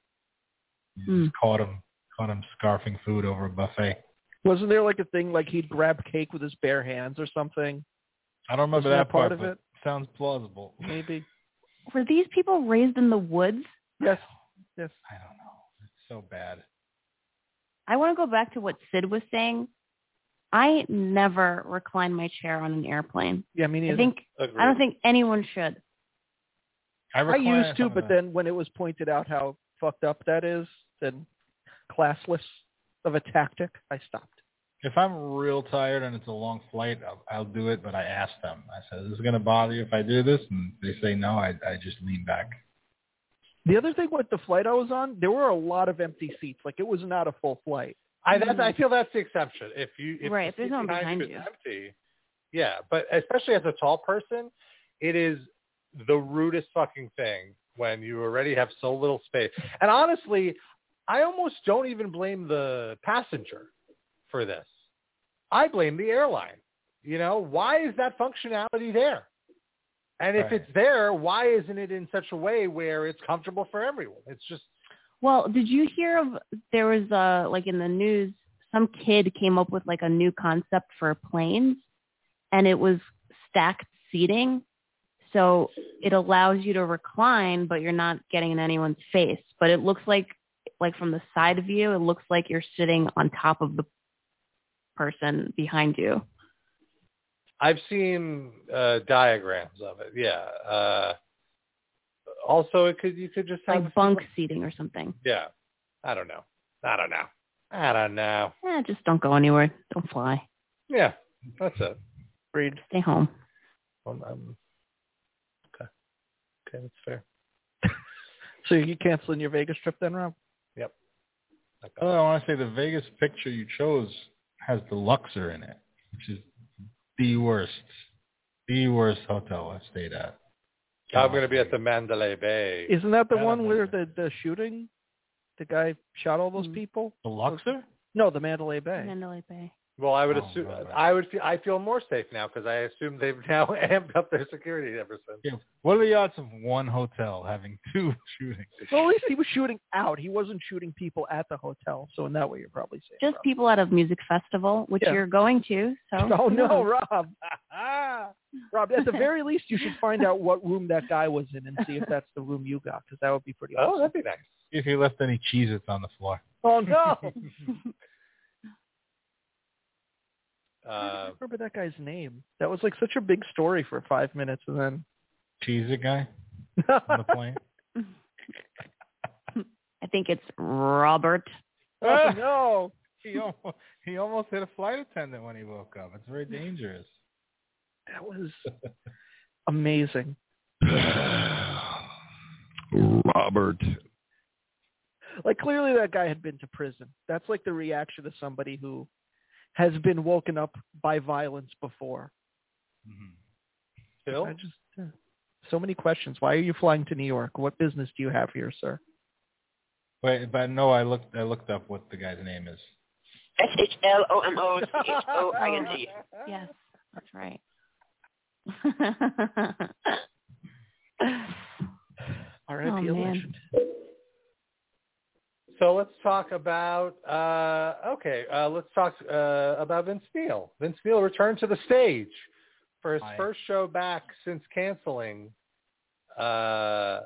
He mm. just caught him, caught him scarfing food over a buffet. Wasn't there like a thing like he'd grab cake with his bare hands or something? I don't remember Wasn't that, that part part of it. Sounds plausible. Maybe. Were these people raised in the woods? Yes. Yes. I don't know. It's so bad. I want to go back to what Sid was saying. I never recline my chair on an airplane. Yeah, me neither. I think Agreed. I don't think anyone should. I, I used to, but that. then when it was pointed out how fucked up that is and classless of a tactic, I stopped. If I'm real tired and it's a long flight, I'll, I'll do it, but I ask them. I said, is this going to bother you if I do this? And they say no, I, I just lean back. The other thing with the flight I was on, there were a lot of empty seats. Like, it was not a full flight. I that's, I feel that's the exception. If you if right, the if there's no one behind you is you. empty, yeah. But especially as a tall person, it is the rudest fucking thing when you already have so little space. And honestly, I almost don't even blame the passenger for this. I blame the airline. You know, why is that functionality there? And if Right. it's there, why isn't it in such a way where it's comfortable for everyone? It's just... Well, did you hear of, there was uh like in the news, some kid came up with like a new concept for planes, and it was stacked seating. So it allows you to recline, but you're not getting in anyone's face. But it looks like, like from the side view, it looks like you're sitting on top of the person behind you. I've seen uh, diagrams of it. Yeah. Uh, also, it could you could just have Like bunk seating or something. Yeah. I don't know. I don't know. I don't know. Eh, just don't go anywhere. Don't fly. Yeah, that's it. Agreed. Stay home. Um, um, okay. Okay, that's fair. So you canceling your Vegas trip then, Rob? Yep. Okay. Oh, I want to say the Vegas picture you chose has the Luxor in it, which is the worst, the worst hotel I stayed at. I'm going to be at the Mandalay Bay. Isn't that the Yeah, one that's where it. the, the shooting, the guy shot all those Mm. people? The Luxor? No, the Mandalay Bay. Mandalay Bay. Well, I would Oh, assume right, right. I would feel, I feel more safe now because I assume they've now amped up their security ever since. Yeah. What are the odds of one hotel having two shootings? Well, at least he was shooting out. He wasn't shooting people at the hotel. So in that way, you're probably safe. Just Rob. people at a music festival, which Yeah. you're going to. So Oh who no, knows? Rob! Rob, at the very least, you should find out what room that guy was in and see if that's the room you got, because that would be pretty Oh, awesome. that'd be nice. See if he left any Cheez-Its on the floor. Oh no! I Uh, don't remember that guy's name. That was like such a big story for five minutes, and then Cheez-It guy on the plane. I think it's Robert. oh no! He almost, he almost hit a flight attendant when he woke up. It's very dangerous. That was amazing. Robert. Like clearly, that guy had been to prison. That's like the reaction of somebody who has been woken up by violence before. Mm-hmm. Phil? I just uh, so many questions. Why are you flying to New York? What business do you have here, sir? Wait, but no, I looked. I looked up what the guy's name is. S H L O M O C H O I N G. Yes, that's right. R I P Oh, a man. legend. So let's talk about, uh, okay, uh, let's talk uh, about Vince Neil. Vince Neil returned to the stage for his Hi. first show back since canceling, because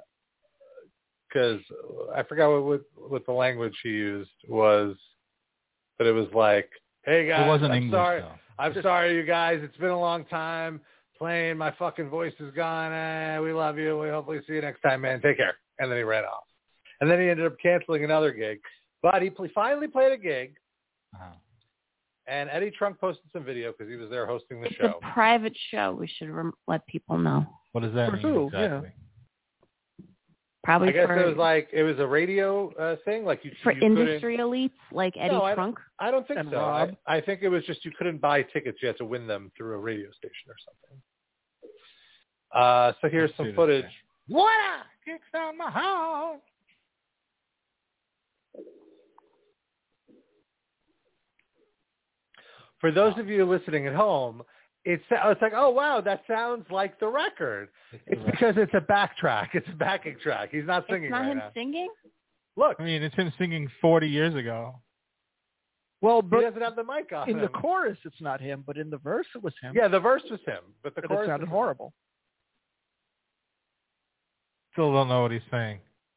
I forgot what, what what the language he used was, but it was like, hey guys, It wasn't I'm English sorry, though. I'm sorry you guys, it's been a long time playing, my fucking voice is gone, eh, we love you, we hopefully see you next time, man, take care. And then he ran off. And then he ended up canceling another gig. But he pl- finally played a gig, Uh-huh. and Eddie Trunk posted some video because he was there hosting the It's show. a private show. We should rem- let people know. What does that For mean who? exactly? Probably I guess for, it was like it was a radio uh, thing, like you for you couldn't- industry elites like Eddie No, I- Trunk. I don't think And so. Rob. I, I think it was just you couldn't buy tickets; you had to win them through a radio station or something. Uh, so here's Let's some see this footage. thing. What a kicks down my house. For those of you listening at home, it's it's like, oh wow, that sounds like the record. It's because it's a backtrack. It's a backing track. He's not singing It's not right him now. singing? Look, I mean, it's him singing forty years ago. Well, he but doesn't have the mic on in the him. chorus, it's not him, but in the verse, it was him. Yeah, the verse was him, but the but chorus it sounded is- horrible. Still don't know what he's saying.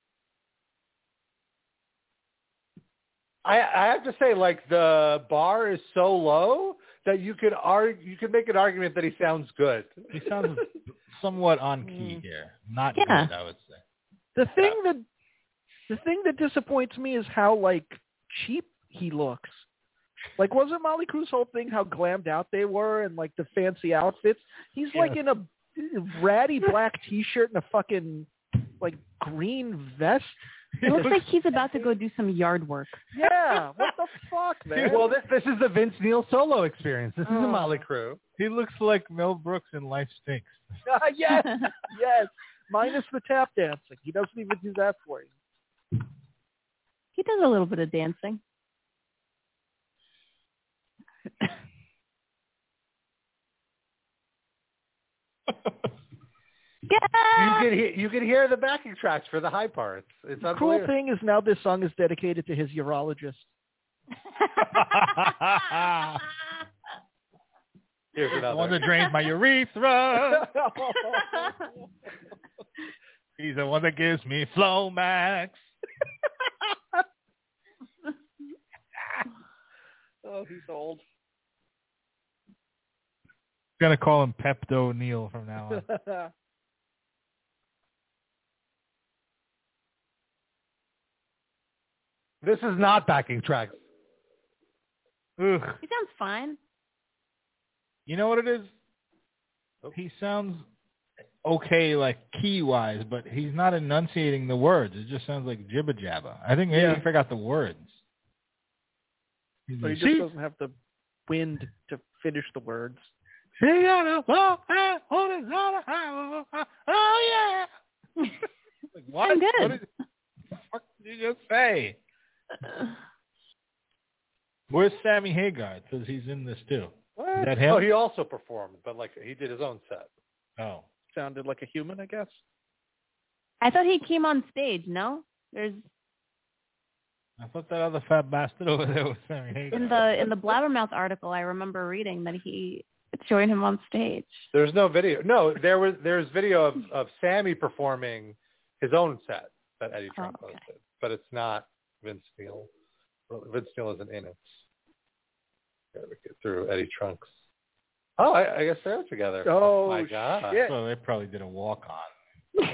I, I have to say, like the bar is so low that you could argue, you could make an argument that he sounds good. He sounds somewhat on key Mm. here. Not Yeah. good, I would say. The thing that the thing that disappoints me is how like cheap he looks. Like, wasn't Molly Cruz's whole thing how glammed out they were and like the fancy outfits? He's like Yes. in a ratty black T-shirt and a fucking like green vest. It looks like he's about to go do some yard work. Yeah, what the fuck, man? Well, this this is the Vince Neil solo experience. This is a Oh. Motley Crue. He looks like Mel Brooks in Life Stinks. Uh, yes, yes. Minus the tap dancing. He doesn't even do that for you. He does a little bit of dancing. You could hear, you could hear the backing tracks for the high parts. It's The cool unbelievable. thing is now this song is dedicated to his urologist. Here's The one another. that drains my urethra. He's the one that gives me Flomax. Oh, he's old. Gonna call him Pepto Neil from now on. This is not backing tracks. Ugh. He sounds fine. You know what it is? Oh. He sounds okay, like key-wise, but he's not enunciating the words. It just sounds like jibba jabba. I think maybe Yeah. he forgot the words. He's But he like, just "She- doesn't have the wind to finish the words. she got a ball, ah, hold it, hold it, ah, ah, oh yeah. Like, what? I'm good. What did the fuck did you just say? Where's Sammy Hagar? It says he's in this too. What? Is that him? Oh, he also performed, but like he did his own set. Oh. Sounded like a human, I guess. I thought he came on stage, no? There's I thought that other fat bastard over there was Sammy Hagar. in the in the Blabbermouth article I remember reading that he joined him on stage. There's no video. No, there was there's video of, of Sammy performing his own set that Eddie Trunk Oh, okay. posted, but it's not Vince Neil. Vince Neil isn't in it. Gotta get through Eddie Trunk's. Oh, I, I guess they're together. Oh, my God. shit. So they probably did a walk-on.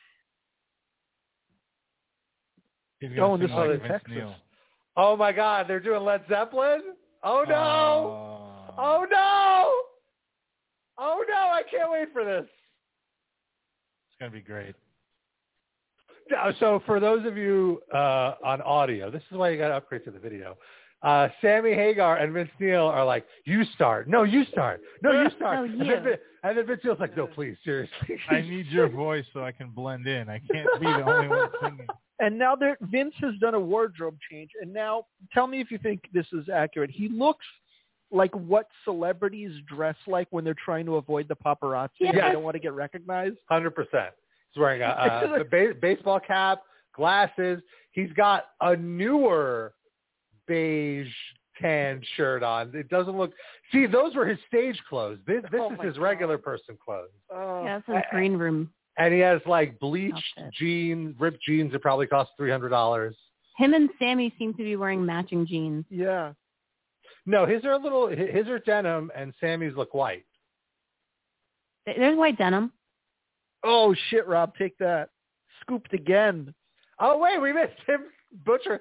He's gonna Oh, and this sing is like in Vince Texas. Neil. Oh my God, they're doing Led Zeppelin. Oh no! Oh. Oh no! Oh no! I can't wait for this. It's gonna be great. No, So for those of you uh, on audio, this is why you got to upgrade to the video. Uh, Sammy Hagar and Vince Neil are like, "You start, no, you start, no, you start," No, and, you. then, Vin- and then Vince Neil's like, "No, please, seriously." I need your voice so I can blend in. I can't be the only one singing. And now there, Vince has done a wardrobe change. And now, tell me if you think this is accurate. He looks like what celebrities dress like when they're trying to avoid the paparazzi. Yes. And they don't want to get recognized. Hundred percent. He's wearing a, a, a ba- baseball cap, glasses. He's got a newer beige tan shirt on. It doesn't look. See, those were his stage clothes. This this Oh is my his God. regular person clothes. Oh, Yeah, that's his green room. And he has like bleached Outfit. jeans, ripped jeans that probably cost three hundred dollars. Him and Sammy seem to be wearing matching jeans. yeah. No, his are a little. His are denim, and Sammy's look white. There's white denim. Oh, shit, Rob. Take that. Scooped again. Oh wait, we missed him, Butcher.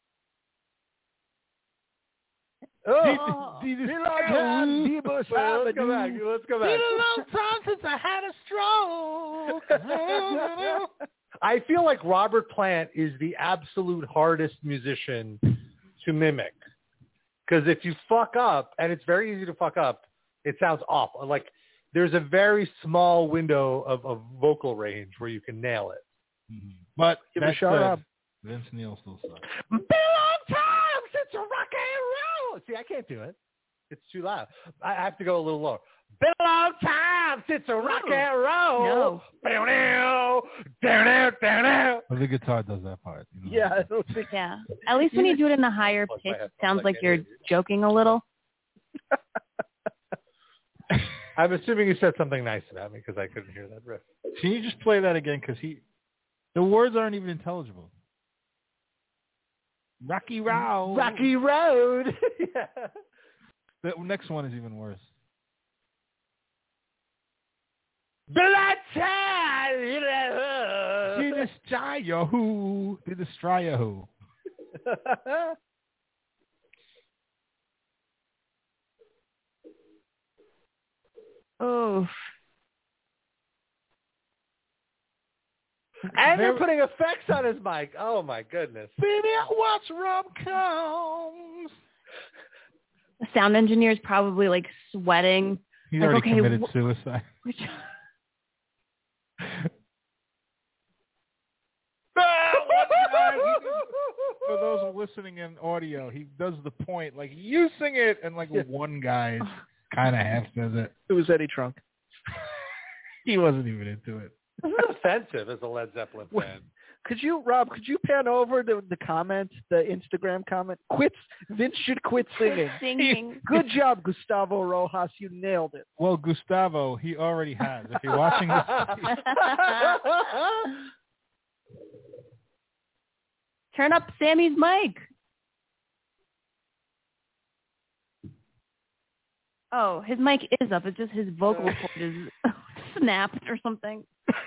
Oh. See, this- Well, let's go back. Let's go back. Been a long time since I had a stroke. I feel like Robert Plant is the absolute hardest musician to mimic. Because if you fuck up, and it's very easy to fuck up, it sounds awful. Like there's a very small window of, of vocal range where you can nail it. But Give it a that shot, said, Rob. Vince Neil still sucks. Been a long time since a rock and roll. See, I can't do it. It's too loud. I have to go a little lower. Been a long time since a rock and roll. No. Down, down, down, down, down. Well, the guitar does that part. You know? Yeah, I don't think. Yeah. At least when you do it in a higher Plug my pitch, it headphones, sounds I like can't you're hear you. joking a little. I'm assuming you said something nice about me because I couldn't hear that riff. Can you just play that again? Because he, the words aren't even intelligible. Rocky Row. Rocky Road. Yeah. The next one is even worse. Blood child. Did the Strya who? Did the Strya who? Oh. And Very- they're putting effects on his mic. Oh, my goodness. Baby, I watch rom-coms. The sound engineer is probably like sweating. He's Like, already okay, committed wh- suicide. Which, Ah, one guy, he- for those listening in audio, he does the point like you sing it, and like one guy kind of half does it. It was Eddie Trunk. He wasn't even into it. This is offensive as a Led Zeppelin fan. Could you, Rob? Could you pan over the the comment, the Instagram comment? Quits. Vince should quit singing. singing. Good job, Gustavo Rojas. You nailed it. Well, Gustavo, he already has. If you're watching this, Turn up Sammy's mic. Oh, his mic is up. It's just his vocal cord is snapped or something.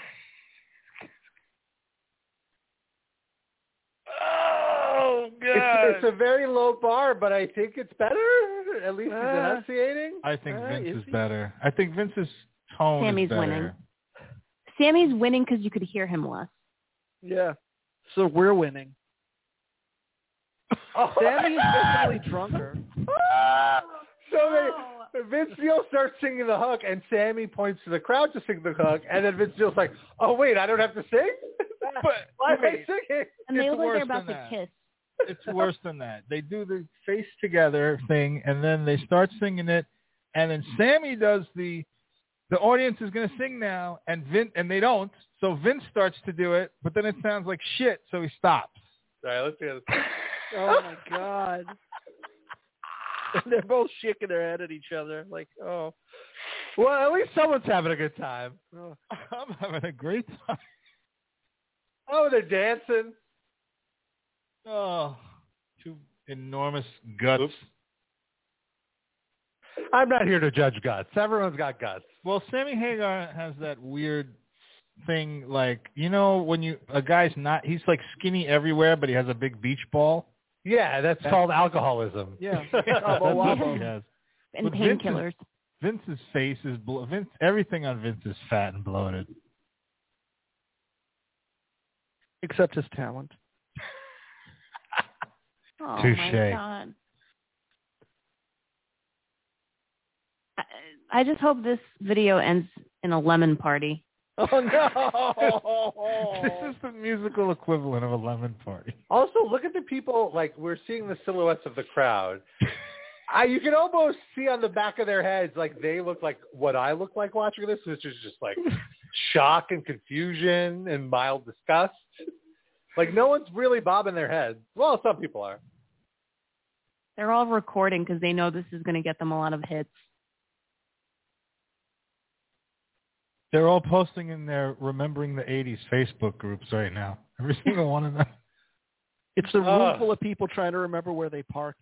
oh It's, it's a very low bar, but I think it's better. At least he's Uh, enunciating. I think Uh, Vince is is he? better. I think Vince's tone Sammy's is better. winning. Sammy's winning because you could hear him less. Yeah. So we're winning. Sammy is definitely drunker. So they, Vince Neil starts singing the hook, and Sammy points to the crowd to sing the hook, and then Vince Neil's like, "Oh wait, I don't have to sing? But Why am I wait, singing?" And they It's look like worse they're about than to that. kiss. it's worse than that. They do the face together thing, and then they start singing it, and then Sammy does the. The audience is going to sing now, and Vin and they don't. So Vince starts to do it, but then it sounds like shit, so he stops. All right, let's hear this. Oh my god. And they're both shaking their head at each other, like, oh. Well, at least someone's having a good time. oh. I'm having a great time. Oh, they're dancing. Oh, two enormous guts. Oops. I'm not here to judge guts. Everyone's got guts. Well, Sammy Hagar has that weird thing, like, you know, when you a guy's not, he's like skinny everywhere, but he has a big beach ball. Yeah, that's called alcoholism. Yeah. That's Cabo what Wabo. he has. And But Vince is- painkillers. Vince's face is blo- Vince. Everything on Vince is fat and bloated. Except his talent. Oh Touche. my god. I, I just hope this video ends in a lemon party. Oh no! This is the musical equivalent of a lemon party. Also, look at the people. Like, we're seeing the silhouettes of the crowd. I, you can almost see on the back of their heads, like, they look like what I look like watching this, which is just, like, shock and confusion and mild disgust. Like, no one's really bobbing their heads. Well, some people are. They're all recording because they know this is going to get them a lot of hits. They're all posting in their Remembering the eighties Facebook groups right now. Every single one of them. It's a room Ugh. full of people trying to remember where they parked.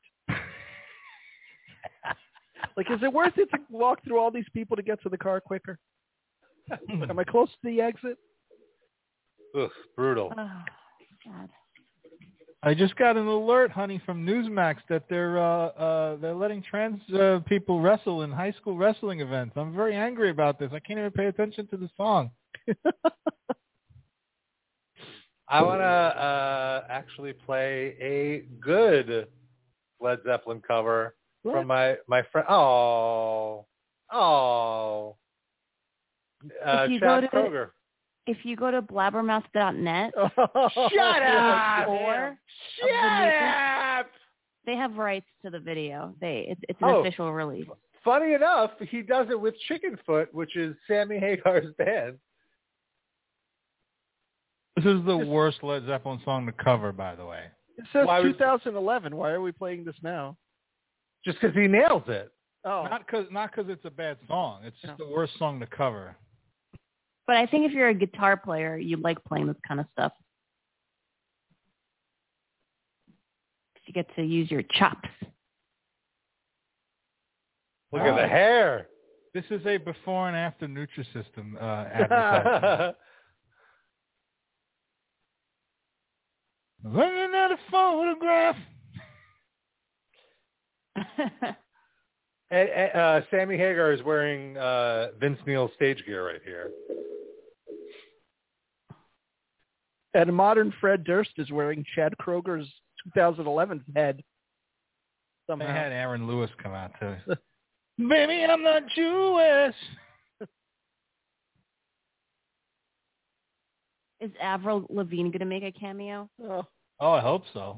Like, is it worth it to walk through all these people to get to the car quicker? Am I close to the exit? Ugh, brutal. Oh, God. I just got an alert, honey, from Newsmax that they're uh, uh, they're letting trans uh, people wrestle in high school wrestling events. I'm very angry about this. I can't even pay attention to the song. I want to uh, actually play a good Led Zeppelin cover What? from my, my friend. Oh. Oh. Uh, If you go Chad to- Kroger. If you go to blabbermouth dot net, Shut up! or Shut up! they have rights to the video. They it's, it's an Oh. official release. Funny enough, he does it with Chickenfoot, which is Sammy Hagar's band. This is the worst Led Zeppelin song to cover, by the way. It says Why was- two thousand eleven. Why are we playing this now? Just because he nails it. Oh, Not because not because it's a bad song. It's just the worst song to cover. But I think if you're a guitar player, you like playing this kind of stuff. You get to use your chops. Look at the hair. This is a before and after Nutrisystem uh, advertisement. Looking at a photograph. And, and, uh, Sammy Hagar is wearing uh, Vince Neil's stage gear right here. And modern Fred Durst is wearing Chad Kroger's two thousand eleven head. Somehow. They had Aaron Lewis come out too. Baby, I'm not Jewish. Is Avril Lavigne going to make a cameo? Oh. Oh, I hope so.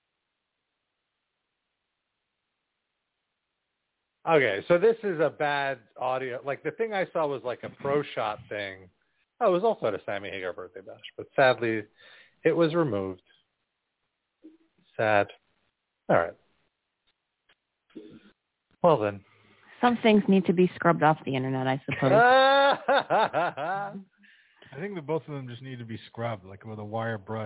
Okay, so this is a bad audio. Like, the thing I saw was like a pro shot thing. Oh, it was also at a Sammy Hagar birthday bash, but sadly, it was removed. Sad. All right. Well then. Some things need to be scrubbed off the internet, I suppose. I think that both of them just need to be scrubbed, like with a wire brush,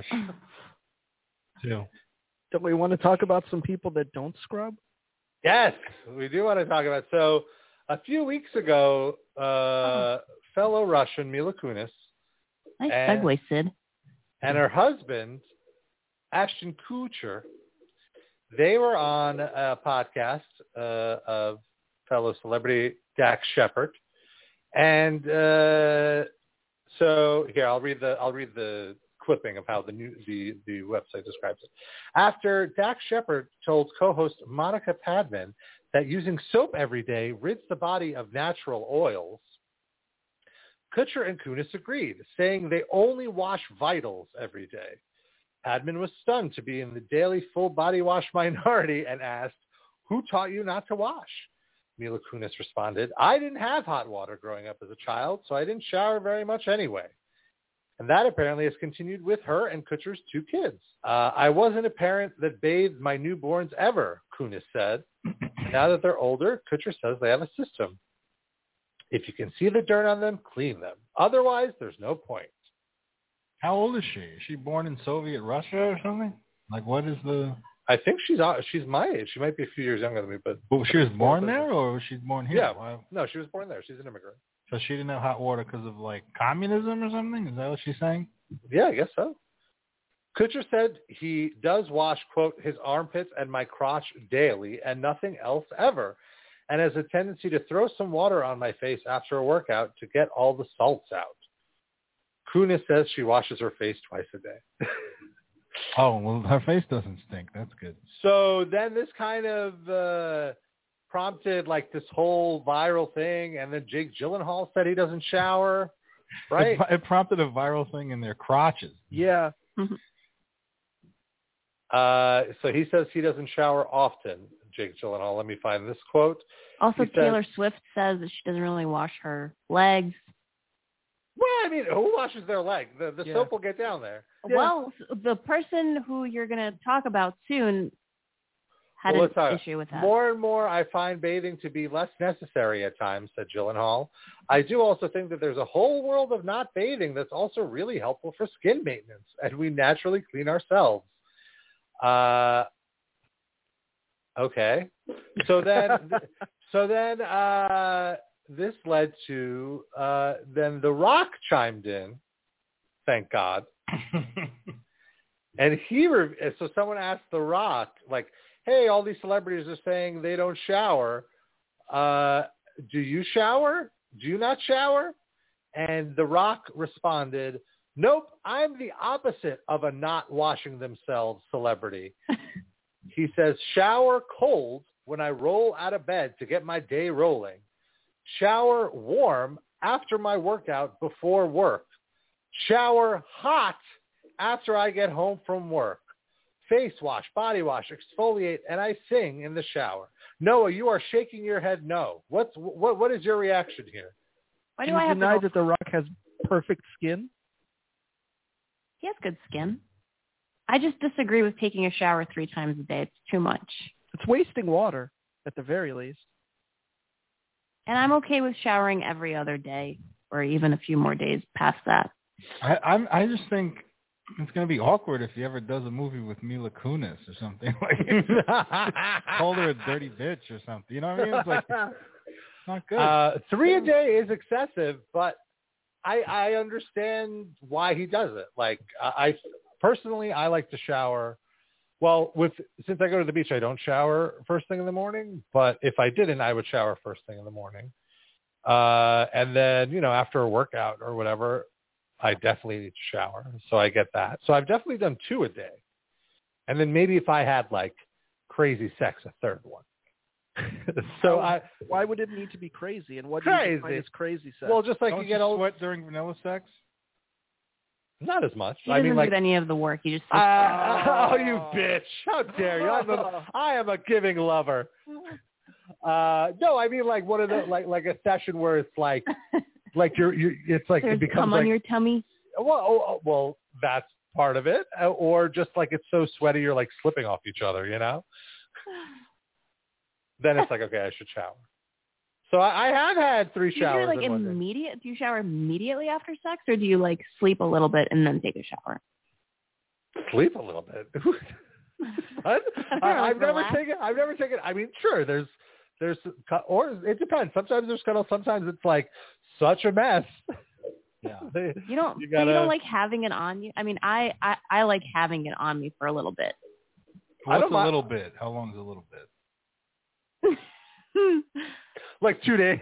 too. Don't we want to talk about some people that don't scrub? Yes, we do want to talk about. So, a few weeks ago, uh, oh. fellow Russian Mila Kunis, nice and, segue, Sid, and her husband, Ashton Kutcher, they were on a podcast uh, of fellow celebrity Dax Shepard, and uh, so here I'll read the I'll read the clipping of how the new the, the website describes it. After Dax Shepard told co-host Monica Padman that using soap every day rids the body of natural oils, Kutcher and Kunis agreed, saying they only wash vitals every day. Padman was stunned to be in the daily full body wash minority and asked, "Who taught you not to wash?" Mila Kunis responded, "I didn't have hot water growing up as a child, so I didn't shower very much anyway." And that apparently has continued with her and Kutcher's two kids. Uh, I wasn't a parent that bathed my newborns ever, Kunis said. And now that they're older, Kutcher says they have a system. If you can see the dirt on them, clean them. Otherwise, there's no point. How old is she? Is she born in Soviet Russia or something? Like, what is the... I think she's she's my age. She might be a few years younger than me, but... But she was born there, or was she born here? Yeah. Wow. No, she was born there. She's an immigrant. So she didn't have hot water because of, like, communism or something? Is that what she's saying? Yeah, I guess so. Kutcher said he does wash, quote, his armpits and my crotch daily and nothing else ever, and has a tendency to throw some water on my face after a workout to get all the salts out. Kunis says she washes her face twice a day. Oh, well, her face doesn't stink. That's good. So then this kind of uh, prompted like this whole viral thing, and then Jake Gyllenhaal said he doesn't shower, right? It, it prompted a viral thing in their crotches. Yeah. uh, so he says he doesn't shower often, Jake Gyllenhaal. Let me find this quote. Also, he Taylor says, Swift says that she doesn't really wash her legs. Well, I mean, who washes their leg? The, the Yeah. soap will get down there. Well, the person who you're going to talk about soon had Well, an let's issue with that. More and more, I find bathing to be less necessary at times, said Gyllenhaal. I do also think that there's a whole world of not bathing that's also really helpful for skin maintenance, and we naturally clean ourselves. Uh, okay. So then, so then, uh, this led to uh, then The Rock chimed in. Thank God. And he, re- so someone asked The Rock, like, hey, all these celebrities are saying they don't shower. Uh, do you shower? Do you not shower? And The Rock responded, nope, I'm the opposite of a not washing themselves celebrity. He says, shower cold when I roll out of bed to get my day rolling. Shower warm after my workout before work. Shower hot after I get home from work. Face wash, body wash, exfoliate, and I sing in the shower. Noah, you are shaking your head no. What's what? What is your reaction here? Why do do you I have deny to go? that The Rock has perfect skin? He has good skin. I just disagree with taking a shower three times a day. It's too much. It's wasting water, at the very least. And I'm okay with showering every other day or even a few more days past that. I I'm, I just think it's going to be awkward if he ever does a movie with Mila Kunis or something. Like, call her a dirty bitch or something. You know what I mean? It's like, it's not good. Uh, three a day is excessive, but I, I understand why he does it. Like, I, I personally, I like to shower. Well, with since I go to the beach, I don't shower first thing in the morning. But if I didn't, I would shower first thing in the morning. Uh, and then, you know, after a workout or whatever, I definitely need to shower. So I get that. So I've definitely done two a day. And then maybe if I had like crazy sex, a third one. so I. Why would it need to be crazy? And what do crazy. you define as crazy sex? Well, just like Don't you get you old. sweat during vanilla sex? Not as much. He I doesn't mean, like. do any of the work. He just. Uh, oh, you bitch! How dare you? I'm a, I am a giving lover. Uh, no, I mean like one of the like like a session where it's like like you're you it's like There's it becomes cum like on your tummy. well oh, oh, well that's part of it, or just like it's so sweaty you're like slipping off each other, you know. Then it's like okay, I should shower. So I, I have had three Do you showers. do like in one day. immediate? Do you shower immediately after sex, or do you like sleep a little bit and then take a shower? Sleep a little bit. What? I, Like I've never relax. taken. I've never taken. I mean, sure. There's, there's, or it depends. Sometimes there's cuddle. Sometimes it's like such a mess. Yeah. You don't. You so gotta. you don't like having it on you. I mean, I, I I like having it on me for a little bit. I What's don't a mind- little bit? How long is a little bit? Like two days.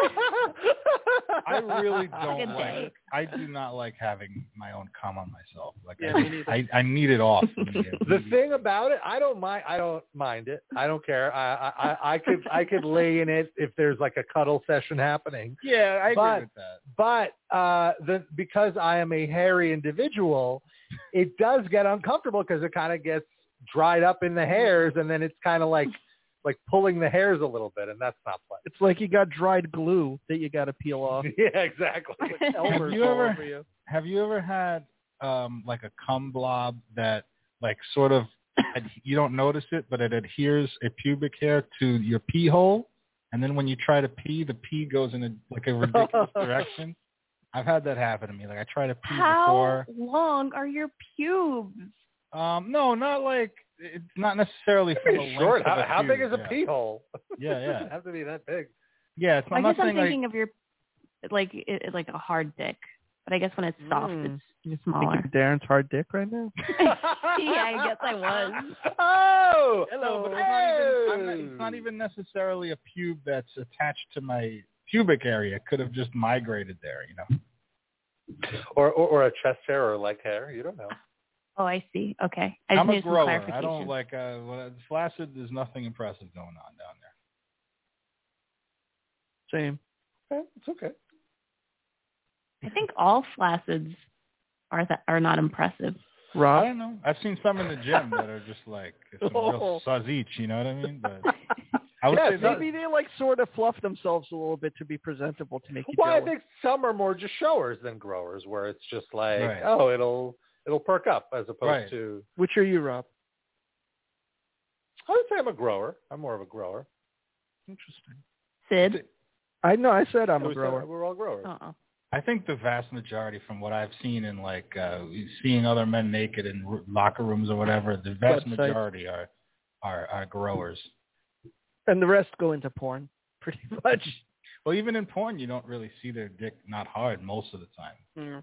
I really Like don't a like. day. I do not like having my own cum on myself. Like Yeah, I, me neither. I, I need it off. The thing about it, I don't mind. I don't mind it. I don't care. I, I, I, I could, I could lay in it if there's like a cuddle session happening. Yeah, I agree But- with that. But uh, the because I am a hairy individual, it does get uncomfortable because it kind of gets dried up in the hairs, and then it's kind of like like pulling the hairs a little bit, and that's not pleasant. It's like you got dried glue that you got to peel off. Yeah, exactly. Like Elmer's you all ever- over you. Have you ever had um like a cum blob that like sort of ad- you don't notice it, but it adheres a pubic hair to your pee hole, and then when you try to pee, the pee goes in a like a ridiculous direction? I've had that happen to me. Like I try to pee How before. long are your pubes? Um, no, not like it's not necessarily from the Pretty length short. of How, a how big pube, is a yeah. pee hole? Yeah, It yeah, doesn't have to be that big. yeah. It's, I I'm guess not I'm saying like thinking of your like it, like a hard dick, but I guess when it's soft, Mm. it's smaller. Thinking Darren's hard dick right now? Yeah, I guess I was. Oh, no, but it's not, even, I'm not, it's not even necessarily a pube that's attached to my pubic area. It could have just migrated there, you know. Or, or or a chest hair or a leg hair. You don't know. Oh, I see. Okay, I just I'm a needed some grower. clarification. I don't like uh, when it's flaccid. There's nothing impressive going on down there. Same. Okay, it's okay. I think all flacids are that are not impressive. I Rob? don't know. I've seen some in the gym that are just like some real suzz each. You know what I mean? But I would Yeah, say that, Maybe they like sort of fluff themselves a little bit to be presentable to make you Well, I jealous. think some are more just showers than growers, where it's just like, Right. oh, it'll it'll perk up as opposed Right. to. Which are you, Rob? I would say I'm a grower. I'm more of a grower. Interesting. Sid. I know. I said I'm So a we said grower. We're all growers. Uh-uh. I think the vast majority, from what I've seen in like uh, seeing other men naked in r- locker rooms or whatever, the vast Websites. majority are are are growers. And the rest go into porn, pretty much. Well, even in porn, you don't really see their dick not hard most of the time. Mm.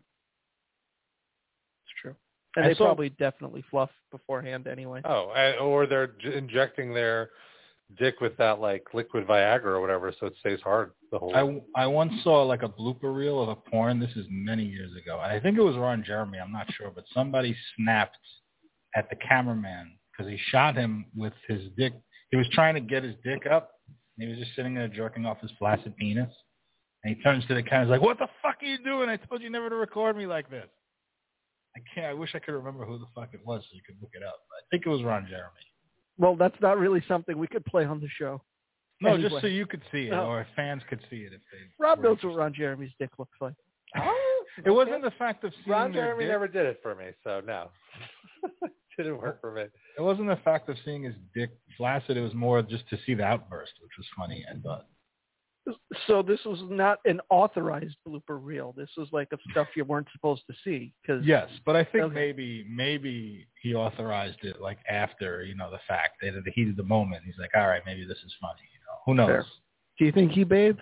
It's true. And I they saw- probably definitely fluff beforehand anyway. Oh, and, or they're j- injecting their dick with that like liquid Viagra or whatever, so it stays hard the whole. I, I once saw like a blooper reel of a porn. This is many years ago. I think it was Ron Jeremy. I'm not sure, but somebody snapped at the cameraman because he shot him with his dick. He was trying to get his dick up. And he was just sitting there jerking off his flaccid penis. And he turns to the camera and is like, "What the fuck are you doing? I told you never to record me like this." I can't. I wish I could remember who the fuck it was so you could look it up. I think it was Ron Jeremy. Well, that's not really something we could play on the show. No, Anyway. just so you could see it, No. or fans could see it if they. Rob were knows what interested. Ron Jeremy's dick looks like. Oh, It wasn't the fact of seeing Ron their Jeremy dick. never did it for me, so no, didn't work for me. It wasn't the fact of seeing his dick flaccid. It was more just to see the outburst, which was funny. I thought. So this was not an authorized blooper reel. This was like of stuff you weren't supposed to see. Cause, Yes, but I think Okay. maybe maybe he authorized it like after you know the fact, at the heat of the moment. He's like, all right, maybe this is funny. You know, who knows? Fair. Do you think he bathes?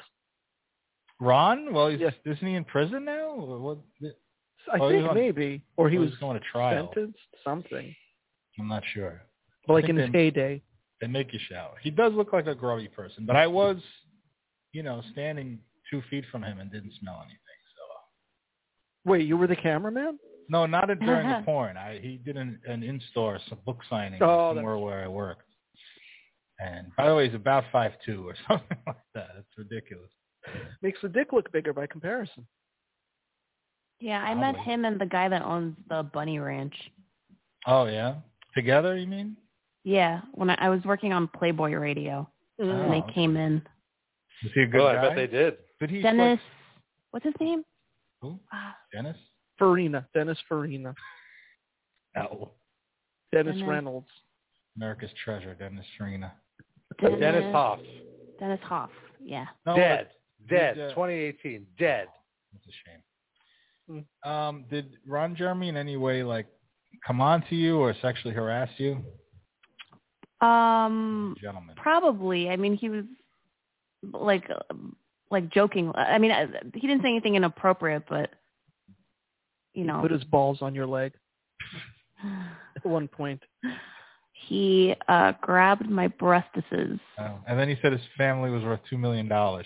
Ron? Well, he's, Yes. isn't he in prison now? Or what? I Oh, he was think on- maybe. Or he Or was he's going to trial. sentenced, something. I'm not sure. But like I in think his they- heyday. They make you shower. He does look like a grubby person, but I was, you know, standing two feet from him and didn't smell anything. So Wait, you were the cameraman? No, not in, during the porn. I he did an, an in-store some book signing Oh, somewhere that's- where I worked. And by the way, he's about five two or something like that. It's ridiculous. Makes the dick look bigger by comparison. Yeah, I met Probably. him and the guy that owns the Bunny Ranch. Oh yeah, together you mean? Yeah, when I, I was working on Playboy Radio, and Oh, they okay. came in. Is he a good oh, guy? I bet they did. Did he Dennis, what's his name? Who? Ah, Dennis? Farina. Dennis Farina. No. Dennis, Dennis. Reynolds. America's treasure, Dennis Farina. Dennis, Dennis Hoff. Dennis Hoff. Yeah. No, Dead. but Dead. did, uh, twenty eighteen. Dead. That's a shame. Um, did Ron Jeremy in any way like come on to you or sexually harass you? Um, Gentlemen. probably. I mean, he was like, uh, like joking. I mean, uh, he didn't say anything inappropriate, but you know, Put his balls on your leg at one point. he uh, grabbed my breastises. Oh, and then he said his family was worth two million dollars.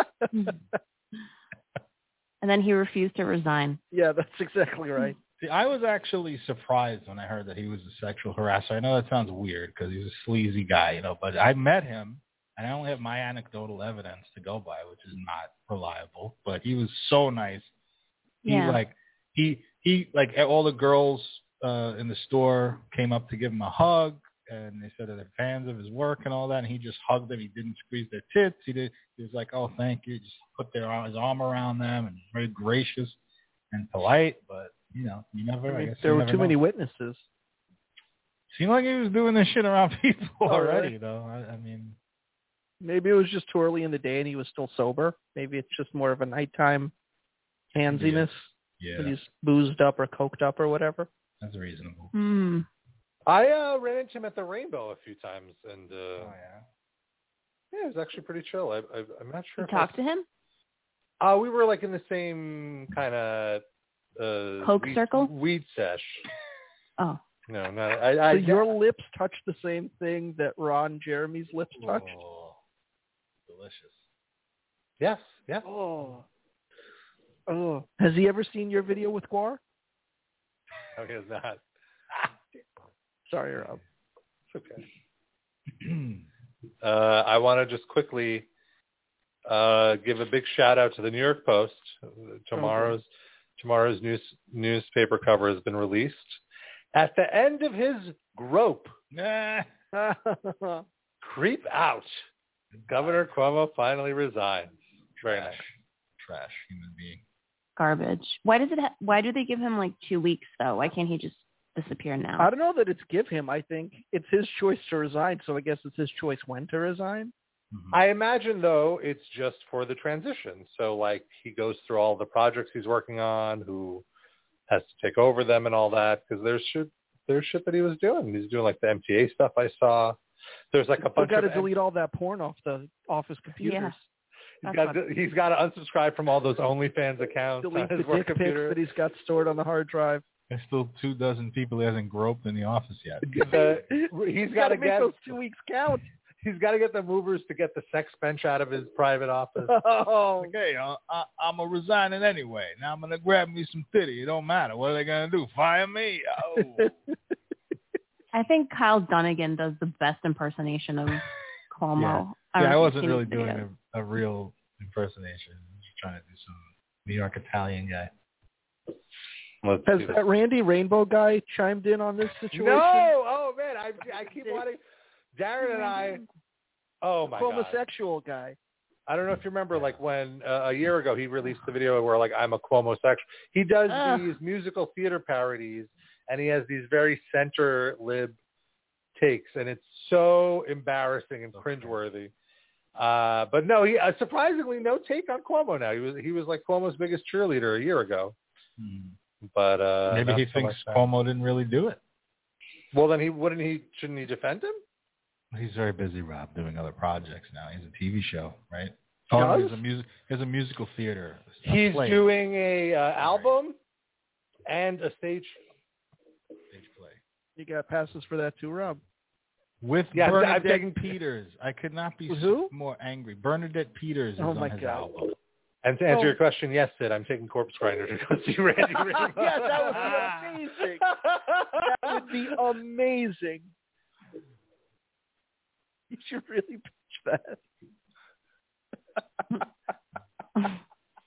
And then he refused to resign. Yeah, that's exactly right. See, I was actually surprised when I heard that he was a sexual harasser. I know that sounds weird because he's a sleazy guy, you know, but I met him, and I only have my anecdotal evidence to go by, which is not reliable. But he was so nice. He Yeah. like he he like all the girls uh, in the store came up to give him a hug, and they said that they're fans of his work and all that. And he just hugged them. He didn't squeeze their tits. He did. He was like, "Oh, thank you." Just put their his arm around them and very gracious and polite. But you know, you never. I I mean, guess there you were never too know. many witnesses. Seemed like he was doing this shit around people Oh, already, really? though. I, I mean, Maybe it was just too early in the day and he was still sober. Maybe it's just more of a nighttime handsiness yeah, when he's boozed up or coked up or whatever. that's reasonable. Hmm. I uh, ran into him at the Rainbow a few times, and uh, Oh yeah. yeah, it was actually pretty chill. I, I, I'm not sure. You if talked I, to him? Uh, we were like in the same kind of uh, Coke weed, circle? weed sesh. Oh. No, no. I, I, So your lips touched the same thing that Ron Jeremy's lips touched? Oh, delicious. yes, yeah. Oh. Oh. Has he ever seen your video with Guar? No, he has not. Sorry, Rob. It's okay. Uh, I want to just quickly uh, give a big shout out to the New York Post. Tomorrow's tomorrow's news newspaper cover has been released. At the end of his grope, Nah. creep out. Governor Cuomo finally resigns. Very nice. Trash human being. Garbage. Why does it? Ha- why do they give him like two weeks though? Why can't he just disappear now? I don't know that it's give him. I think it's his choice to resign, so I guess it's his choice when to resign. Mhm. I imagine, though, it's just for the transition. So, like, he goes through all the projects he's working on, who has to take over them and all that, because there's shit, there's shit that he was doing. He's doing, like, the M T A stuff I saw. There's, like, a He's bunch got of... to delete all that porn off the office computers. Yeah. He's got, to, he's got to unsubscribe from all those OnlyFans accounts Delete on the his work dick pics computer. that he's got stored on the hard drive. There's still two dozen people he hasn't groped in the office yet. The, he's got to make get... those two weeks count. He's got to get the movers to get the sex bench out of his private office. Oh, Okay, I, I, I'm going to resign it anyway. Now I'm going to grab me some titty. It don't matter. What are they going to do? Fire me? Oh. I think Kyle Dunnigan does the best impersonation of Cuomo. Yeah. don't Yeah, I know if wasn't you've really seen his doing videos. a, a real impersonation. I was just trying to do some New York Italian guy. Let's has see that Randy Rainbow guy chimed in on this situation? No! Oh, man, I, I keep wanting... Darren and I... Oh, my God. Homosexual guy. I don't know if you remember, like, when uh, a year ago he released the video where, like, I'm a Cuomo sexual. He does Ugh. these musical theater parodies, and he has these very center-lib takes, and it's so embarrassing and cringeworthy. Uh, but no, he uh, surprisingly no take on Cuomo now. He was he was like Cuomo's biggest cheerleader a year ago. Hmm. But uh, Maybe not he so thinks much now. Cuomo didn't really do it. Well, then he wouldn't he shouldn't he defend him? He's very busy, Rob, doing other projects now. He's a T V show, right? He Oh, no, does? he's a music. He's a musical theater. a He's play, doing a uh, album and a stage. stage play You got passes for that too, Rob. with Yeah, I'm Bernadette taking- Peters. I could not be With s- who? more angry. Bernadette Peters is Oh, on my his God. album. And to answer Oh. your question, yes, Sid, I'm taking Corpse Grinder to go see Randy Rainbow. Yes, that would be amazing. That would be amazing. You should really pitch that.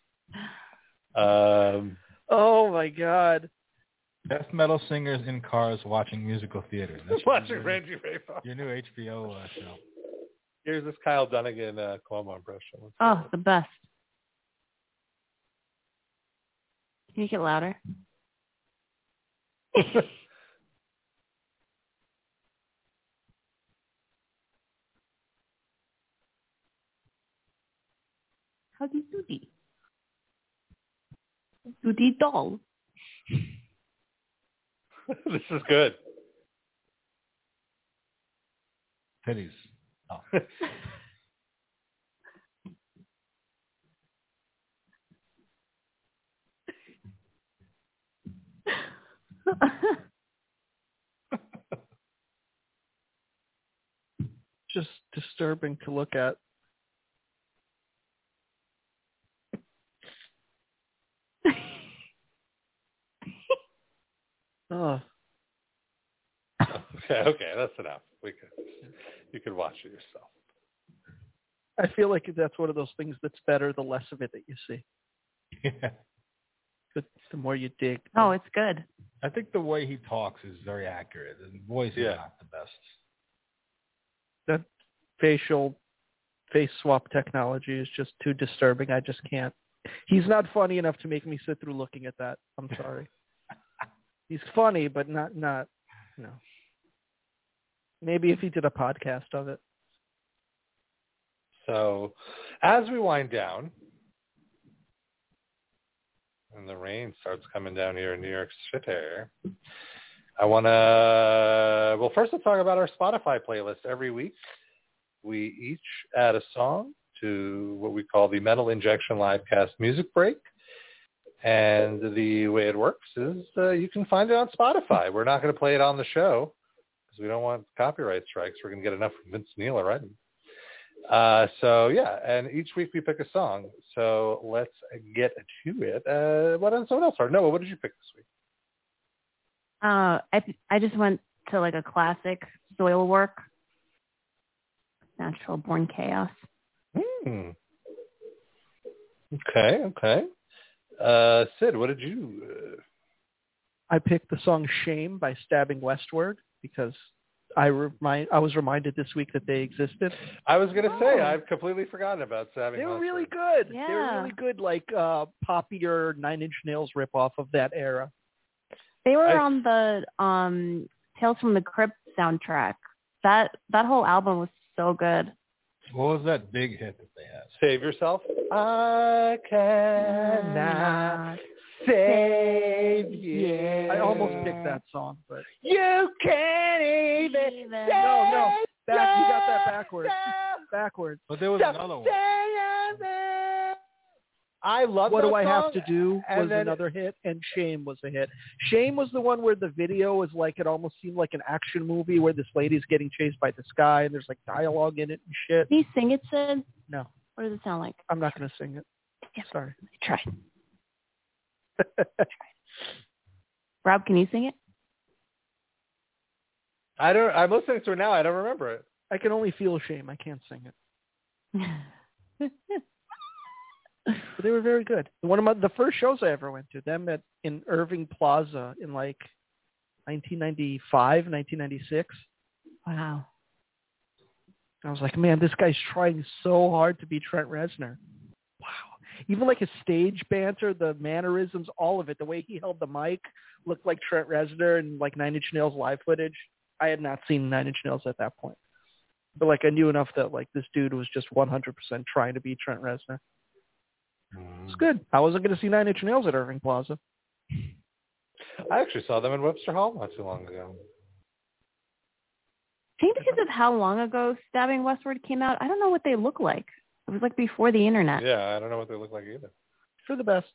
um, Oh my God. Death metal singers in cars watching musical theater. That's watching your, Randy Rainbow. your new H B O uh, show. Here's this Kyle Dunnigan uh, Cuomo impression. Let's Oh, see. the best. Can you make it louder? Howdy doody. Doody doll. This is good. Titties. Oh. Just disturbing to look at. Oh. Okay, okay, that's enough. We could, you could watch it yourself. I feel like that's one of those things that's better the less of it that you see. Yeah. The, the more you dig. Oh, it's good. I think the way he talks is very accurate. His voice Yeah. is not the best. That facial face swap technology is just too disturbing. I just can't. He's not funny enough to make me sit through looking at that. I'm sorry. He's funny, but not, not, no. Maybe if he did a podcast of it. So, as we wind down, and the rain starts coming down here in New York City, I want to, well, first let's talk about our Spotify playlist. Every week, we each add a song to what we call the Metal Injection Livecast Music Break. And the way it works is uh, you can find it on Spotify. We're not going to play it on the show because we don't want copyright strikes. We're going to get enough from Vince Neil already. Uh, so, yeah, and each week we pick a song. So let's get to it. Uh, what does someone else start? Noah, what did you pick this week? Uh, I I just went to like a classic Soilwork, Natural Born Chaos. Hmm. Okay, okay. Uh, Sid, what did you... Uh... I picked the song Shame by Stabbing Westward because I remind I was reminded this week that they existed. I was going to Oh. say, I've completely forgotten about Stabbing They were Westward. really good. They were Yeah. really good, like uh, poppier Nine Inch Nails ripoff of that era. They were I- on the um Tales from the Crypt soundtrack. That that whole album was so good. What was that big hit that they had? Save Yourself. I cannot save you. I almost picked that song, but You can't even Even- no, no, back you got that backwards, backwards. But there was another one. I love What that Do I Have song, to Do and was then- another hit, and Shame was a hit. Shame was the one where the video was like, it almost seemed like an action movie where this lady's getting chased by this guy, and there's like dialogue in it and shit. Can you sing it, Sid? No, What does it sound like? I'm not going to sing it. Yeah. Sorry. Try. Rob, can you sing it? I don't. I'm listening to it now. I don't remember it. I can only feel shame. I can't sing it. But they were very good. One of my, the first shows I ever went to, them at in Irving Plaza in like nineteen ninety-five, nineteen ninety-six. Wow. I was like, man, this guy's trying so hard to be Trent Reznor. Wow. Even like his stage banter, the mannerisms, all of it, the way he held the mic looked like Trent Reznor and like Nine Inch Nails live footage. I had not seen Nine Inch Nails at that point. But like I knew enough that like this dude was just one hundred percent trying to be Trent Reznor. It's good. I wasn't going to see Nine Inch Nails at Irving Plaza. I actually saw them in Webster Hall not too long ago. I think because of how long ago Stabbing Westward came out, I don't know what they look like. It was like before the internet. Yeah, I don't know what they look like either. For the best.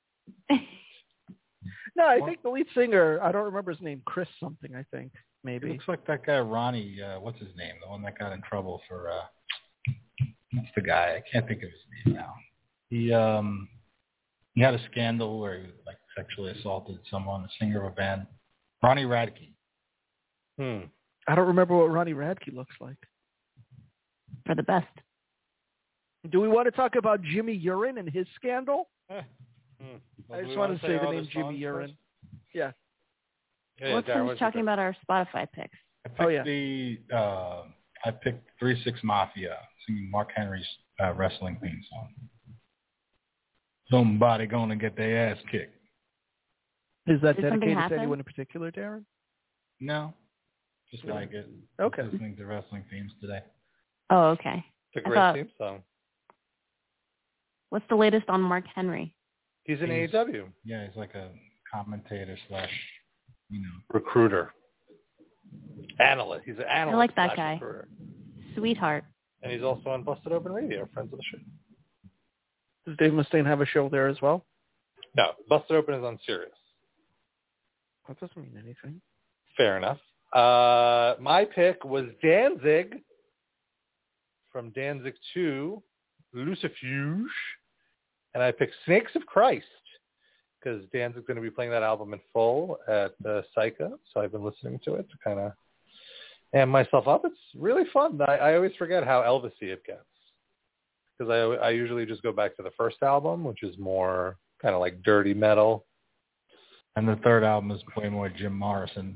No, I think the lead singer, I don't remember his name, Chris something, I think, It maybe. looks like that guy Ronnie. Uh, what's his name? The one that got in trouble for. Uh, what's the guy? I can't think of his name now. He um he had a scandal where he like sexually assaulted someone, a singer of a band, Ronnie Radke. Hmm. I don't remember what Ronnie Radke looks like. For the best. Do we want to talk about Jimmy Urine and his scandal? Eh. Hmm. Well, I do just we want wanna to say the our name other Jimmy songs Urine. first? Yeah. Yeah, Let's Darren, finish what'd you talking pick? about our Spotify picks. I picked Oh, yeah. the uh, I picked Three Six Mafia singing Mark Henry's uh, wrestling theme song. Somebody gonna get their ass kicked. Is that Did something dedicated to happen? anyone in particular, Darren? No, just No. like it. Okay. Listening to wrestling themes today. Oh, okay. It's a I great thought- theme song. What's the latest on Mark Henry? He's in A E He's- W. Yeah, he's like a commentator slash, you know. Recruiter. Analyst. He's an analyst. I like that slash guy. recruiter. Sweetheart. And he's also on Busted Open Radio, friends of the show. Does Dave Mustaine have a show there as well? No, Busted Open is on Sirius. That doesn't mean anything. Fair enough. Uh, my pick was Danzig from Danzig two, Lucifuge, and I picked Snakes of Christ because Danzig's going to be playing that album in full at uh, Psycho, so I've been listening to it to kind of amp myself up. It's really fun. I, I always forget how Elvis-y it gets because I, I usually just go back to the first album, which is more kind of like dirty metal. And the third album is way more Jim Morrison.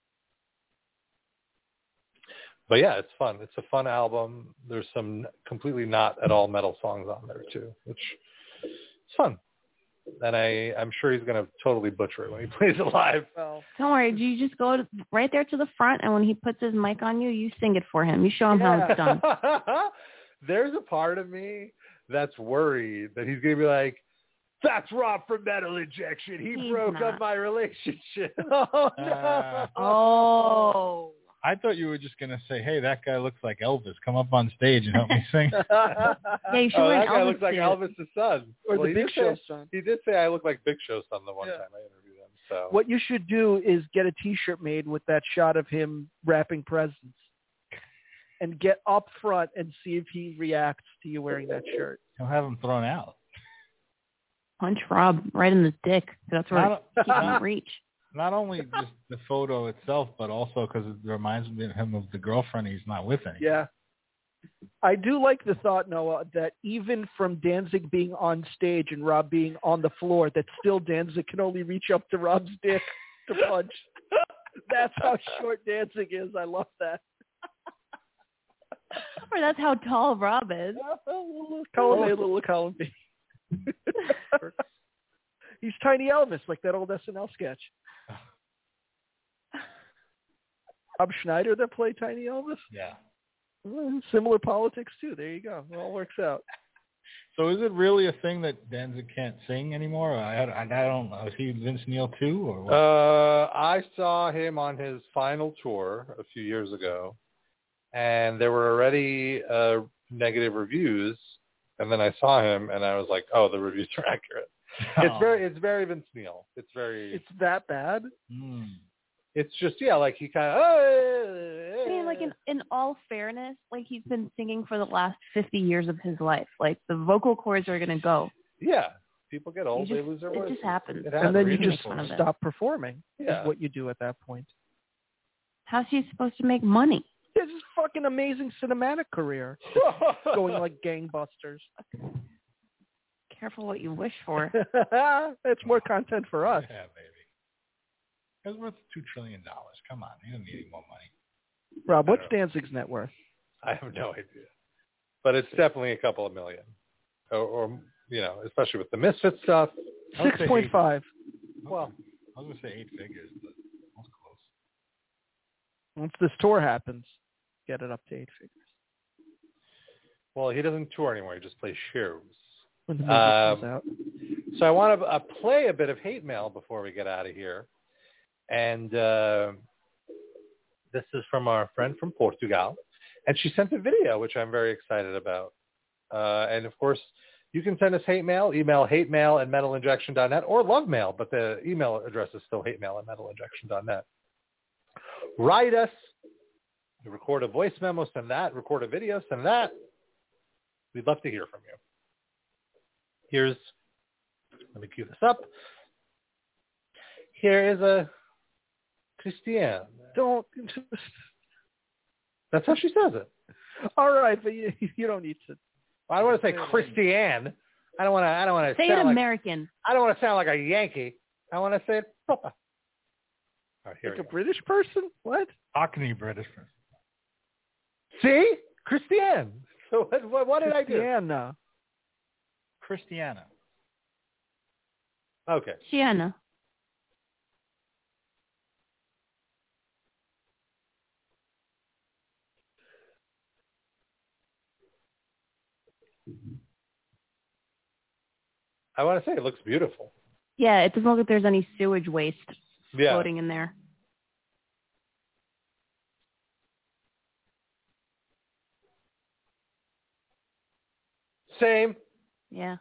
But yeah, it's fun. It's a fun album. There's some completely not at all metal songs on there too, which is fun. And I, I'm sure he's going to totally butcher it when he plays it live. Well, Don't worry. You just go to, right there to the front, and when he puts his mic on you, you sing it for him. You show him how it's done. There's a part of me that's worried that he's going to be like, that's Rob from Metal Injection. He He's broke not. up my relationship. Oh, no. Uh, Oh. I thought you were just going to say, hey, that guy looks like Elvis. Come up on stage and help me sing. Yeah, you should Oh, wear that an guy Elvis looks like suit. Elvis' son. or Well, the he Big did Show say- son. He did say I look like Big Show's son the one Yeah. time I interviewed him. So What you should do is get a T-shirt made with that shot of him wrapping presents, and get up front and see if he reacts to you wearing that shirt. He'll have him thrown out. Punch Rob right in the dick. That's where Not, he can not, reach. not only just the photo itself, but also because it reminds me of him of the girlfriend he's not with anymore. Yeah. I do like the thought, Noah, that even from Danzig being on stage and Rob being on the floor, that still Danzig can only reach up to Rob's dick to punch. That's how short Danzig is. I love that. Or that's how tall Rob is. Column A, little column B. He's Tiny Elvis, like that old S N L sketch. Rob Schneider that played Tiny Elvis. Yeah. Well, similar politics too. There you go. It all works out. So is it really a thing that Danzig can't sing anymore? I, I, I don't know. Is he Vince Neil too, or what? Uh, I saw him on his final tour a few years ago, and there were already uh, negative reviews. And then I saw him, and I was like, "Oh, the reviews are accurate." It's Oh. very, it's very Vince Neil. It's very, It's that bad. Hmm. it's just yeah, like he kind of. Oh, I mean, like in, in all fairness, like he's been singing for the last fifty years of his life. Like the vocal cords are gonna go. yeah, people get old, You they just- lose their it voices. just happens. It And then you happens. just fun of it. stop performing. Yeah. Is what you do at that point. How's he supposed to make money? This is fucking amazing cinematic career. Going like gangbusters. Careful what you wish for. It's more content for us. Yeah, baby. It's worth two trillion dollars. Come on, you don't need any more money. Rob, what's Danzig's net worth? I have no idea, but it's definitely a couple of million, or, or you know, especially with the Misfit stuff. I would Six say point eight- five. Well, I was gonna say eight figures, but that's close. Once this tour happens, get it up to eight figures. well, he doesn't tour anymore; he just plays shows. When the music Um, comes out. So I want to uh, play a bit of hate mail before we get out of here. And uh, this is from our friend from Portugal. And she sent a video, which I'm very excited about. Uh, and, of course, you can send us hate mail. Email hatemail at metalinjection dot net or love mail, but the email address is still hatemail at metalinjection dot net. Write us. Record a voice memo, send that. Record a video, send that. We'd love to hear from you. Here's, let me cue this up. Here is a Christiane. Don't. That's how she says it. All right, but you, you don't need to. I don't want to say Christiane. I don't want to. I don't want to Say sound it like, American. I don't want to sound like a Yankee. I want to say it proper. All right, here Like we a go. British person? What? Cockney British person. See, Christiane. So what? What, what did I do? Christiana. Christiana. Okay. Shiana. I want to say it looks beautiful. Yeah, it doesn't look like there's any sewage waste Yeah. floating in there. Same. Yeah.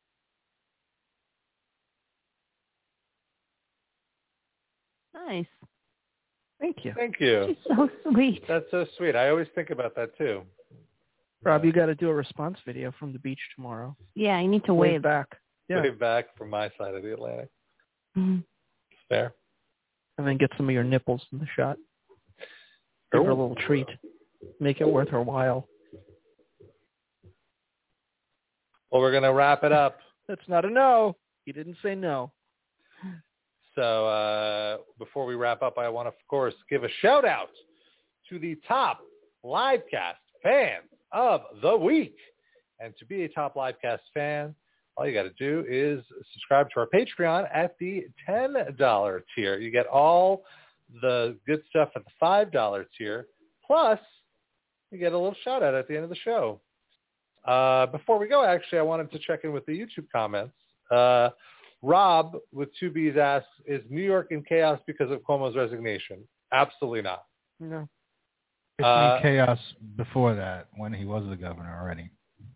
Nice. Thank you. Thank you. She's so sweet. That's so sweet. I always think about that too. Rob, you got to do a response video from the beach tomorrow. Yeah, you need to Wave wave. back. Yeah. Wave back from my side of the Atlantic. Mhm. Fair. And then get some of your nipples in the shot. Give her a Oh. little treat. Make it worth her while. Well, we're gonna wrap it up. That's not a no. He didn't say no. So uh, before we wrap up, I want to, of course, give a shout out to the top Livecast fans of the week. And to be a top Livecast fan, all you got to do is subscribe to our Patreon at the ten dollars tier. You get all the good stuff at the five dollars tier. Plus, you get a little shout out at the end of the show. Uh, before we go, actually, I wanted to check in with the YouTube comments. Uh, Rob with two B's asks, is New York in chaos because of Cuomo's resignation? Absolutely not. No. It's Uh, been chaos before that when he was the governor already.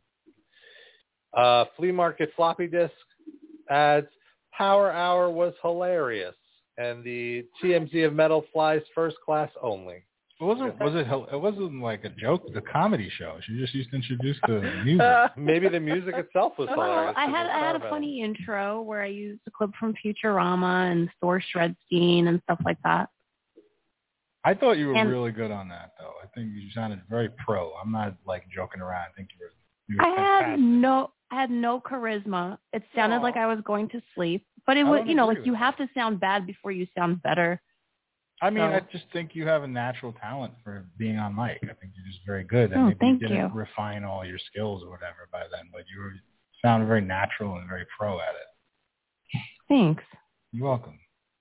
Uh, Flea Market Floppy Disk adds, Power Hour was hilarious, and the T M Z of Metal flies first class only. It wasn't. Was it? It wasn't like a joke. The comedy show. She just used to introduce the music. Maybe the music itself was Well, hilarious. I had I had a funny intro where I used a clip from Futurama and Thor Shredstein and stuff like that. I thought you were And- really good on that, though. I think you sounded very pro. I'm not like joking around. I think you were. You were I had fantastic. no I had no charisma. It sounded Aw. like I was going to sleep, but it I was don't you know agree like with you that. have to sound bad before you sound better. I mean, So- I just think you have a natural talent for being on mic. I think you're just very good. And Oh, maybe thank you didn't you. refine all your skills or whatever by then, but you were, sound very natural and very pro at it. Thanks. You're welcome.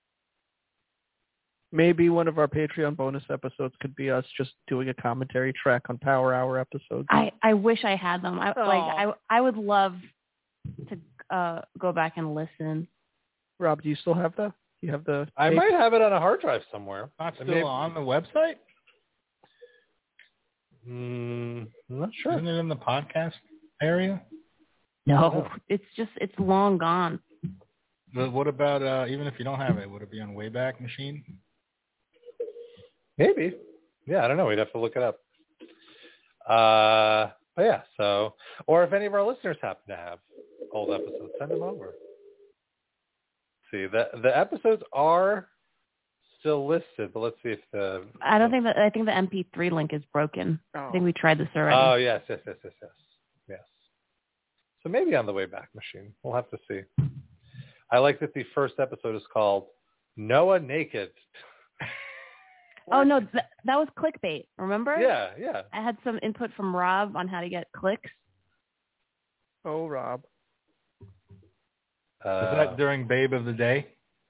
Maybe one of our Patreon bonus episodes could be us just doing a commentary track on Power Hour episodes. I, I wish I had them. I like Aw. I I would love to uh go back and listen. Rob, do you still have the? You have the? I tape? might have it on a hard drive somewhere. Not still Maybe- on the website? Mm, I'm not sure. Isn't it in the podcast area? No, it's just it's long gone. But what about, uh, even if you don't have it, would it be on Wayback Machine? Maybe. Yeah, I don't know. We'd have to look it up. Uh, but yeah, so, or if any of our listeners happen to have old episodes, send them over. See, the the episodes are still listed, but let's see if the... I don't think that I think the M P three link is broken. I think we tried this already. Oh, yes, yes, yes, yes, yes. Yes. So maybe on the Wayback Machine. We'll have to see. I like that the first episode is called Noah Naked. oh no, th- that was clickbait. Remember? Yeah, yeah. I had some input from Rob on how to get clicks. Oh, Rob. Uh, Is that during Babe of the Day?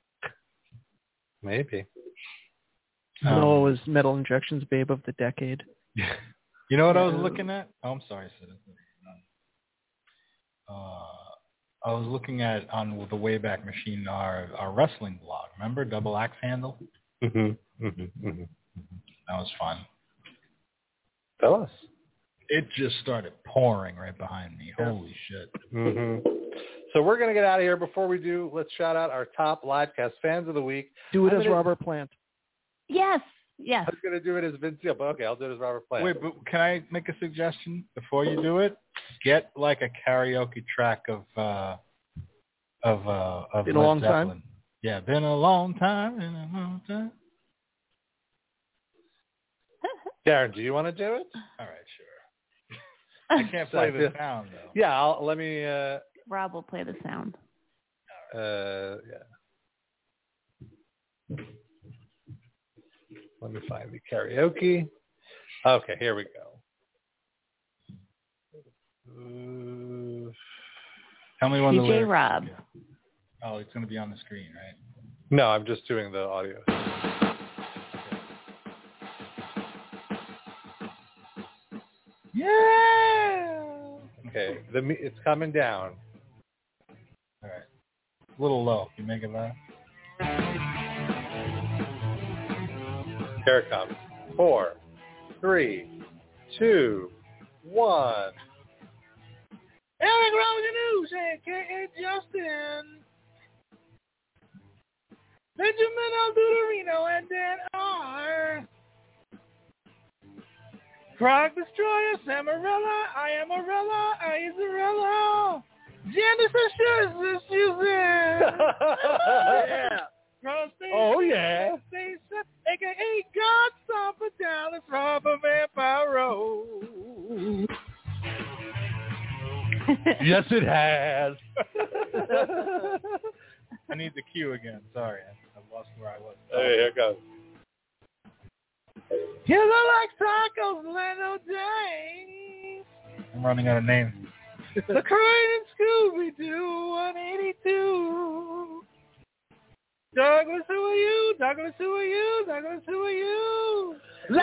maybe. Um, Noah was Metal Injection's Babe of the Decade. You know what I was looking at? Oh, I'm sorry, Sid. Uh, I was looking at on the Wayback Machine our our wrestling blog. Remember Double Axe Handle? Mm-hmm. Mm-hmm. Mm-hmm. That was fun. Tell us. It just started pouring right behind me. Holy shit! Mm-hmm. So we're going to get out of here. Before we do, let's shout out our top Livecast fans of the week. Do it I'm as gonna- Robert Plant. Yes. Yes. I was going to do it as Vince Neil, but okay, I'll do it as Robert Plant. Wait, but can I make a suggestion before you do it? Get like a karaoke track of uh, of uh, of Been a Led long Zeppelin. time? Yeah, been a long time. Been a long time. Darren, do you want to do it? All right, sure. I can't play the Sorry. sound though. Yeah, I'll, let me. Uh, Rob will play the sound. uh, yeah. Let me find the karaoke. Okay, here we go. Uh, Tell me when D the J lyrics. Rob. Oh, it's going to be on the screen, right? no, I'm just doing the audio. Yeah. Okay, the me- it's coming down. All right. A little low. Can you make it loud? Here it comes. Four, three, two, one. Eric Rosen, A K A Justin. Benjamin Aldudorino and Dan R. Frog Destroyer, Samarella, I am Arella, I is Arella. Janice is Susan. Yeah. Oh, yeah. A K A God Stomper Dallas, Robert Vampiro. Yes, it has. I need the cue again. Sorry, I, I lost where I was. Hey, here it goes. You look like tacos, Lando James. I'm running out of names. The Crane and Scooby-Doo, one eighty-two. Douglas, who are you? Douglas, who are you? Douglas, who are you?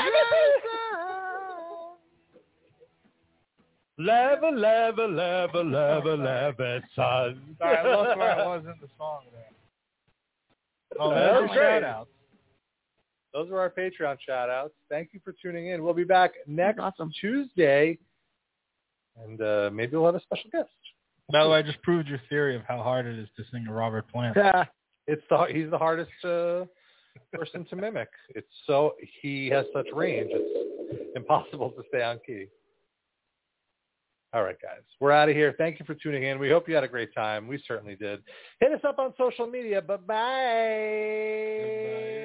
Lava, lava, lava, lava, lava, son. Sorry, I lost where I was in the song there. Oh, That there's was your great. shout out. Those are our Patreon shout-outs. Thank you for tuning in. We'll be back next awesome. Tuesday, and uh, maybe we'll have a special guest. By the way, I just proved your theory of how hard it is to sing a Robert Plant. It's the he's the hardest uh, person to mimic. It's so he has such range. It's impossible to stay on key. All right, guys, we're out of here. Thank you for tuning in. We hope you had a great time. We certainly did. Hit us up on social media. Bye bye.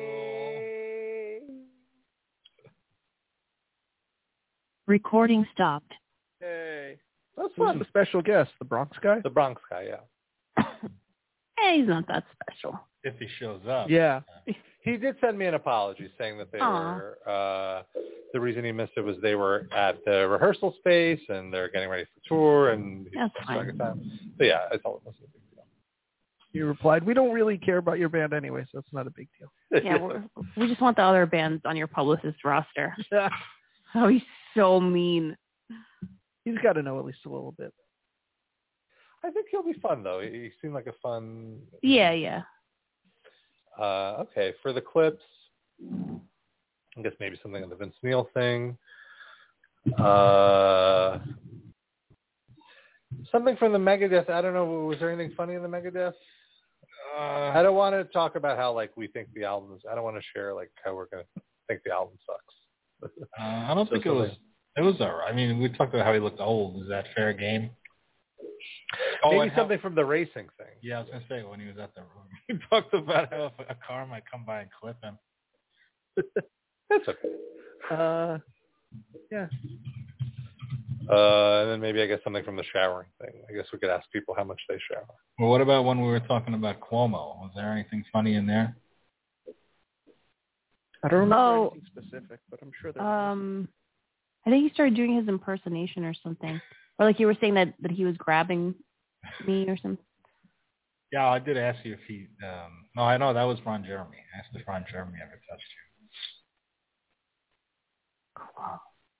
Recording stopped. Hey. That's Who's fun. the special guest? The Bronx guy? The Bronx guy, yeah. Hey, he's not that special. If he shows up. Yeah. He did send me an apology saying that they Aw. were, uh, the reason he missed it was they were at the rehearsal space and they're getting ready for tour and he's That's having a fine. good time. So yeah, I told him it wasn't a big deal. You replied, we don't really care about your band anyway, so it's not a big deal. Yeah, we're, we just want the other bands on your publicist roster. Oh, he's so mean. He's got to know at least a little bit. I think he'll be fun though. He, he seemed like a fun. Yeah, yeah. Uh, okay, for the clips, I guess maybe something on the Vince Neil thing. Uh, something from the Megadeth. I don't know. Was there anything funny in the Megadeth? Uh, I don't want to talk about how like we think the albums. I don't want to share like how we're gonna think the album sucks. uh, I don't So think it was. something- It was all right. I mean, we talked about how he looked old. Is that fair game? Maybe and how- something from the racing thing. Yeah, I was gonna say when he was at the room, he talked about how if a car might come by and clip him. That's okay. Uh, yeah. Uh, and then maybe I guess something from the showering thing. I guess we could ask people how much they shower. Well, what about when we were talking about Cuomo? Was there anything funny in there? I don't remember Oh. anything specific, but I'm sure there Um, I think he started doing his impersonation or something. Or like you were saying that, that he was grabbing me or something. Yeah, I did ask you if he. Um, no, I know that was Ron Jeremy. I asked if Ron Jeremy ever touched you. Cool.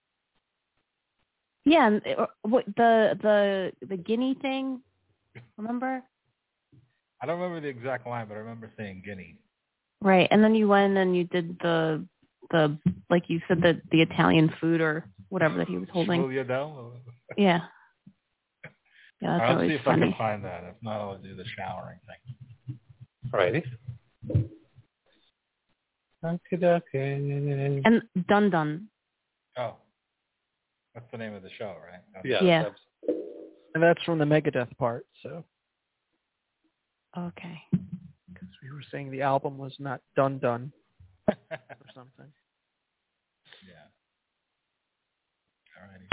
Yeah, and it- or- what the the the guinea thing. Remember? I don't remember the exact line, but I remember saying guinea. Right, and then you went and you did the the like you said the the Italian food or whatever that he was holding. Sfogliatelle? Yeah. Yeah, that's I'll see always if I funny. can find that. If not, I'll do the showering thing. Alrighty. Okay. And Dun Dun. Oh, that's the name of the show, right? Okay. Yeah. Yeah. that's- And that's from the Megadeth part. So Okay. because we were saying the album was not done done or something. Yeah. All righty.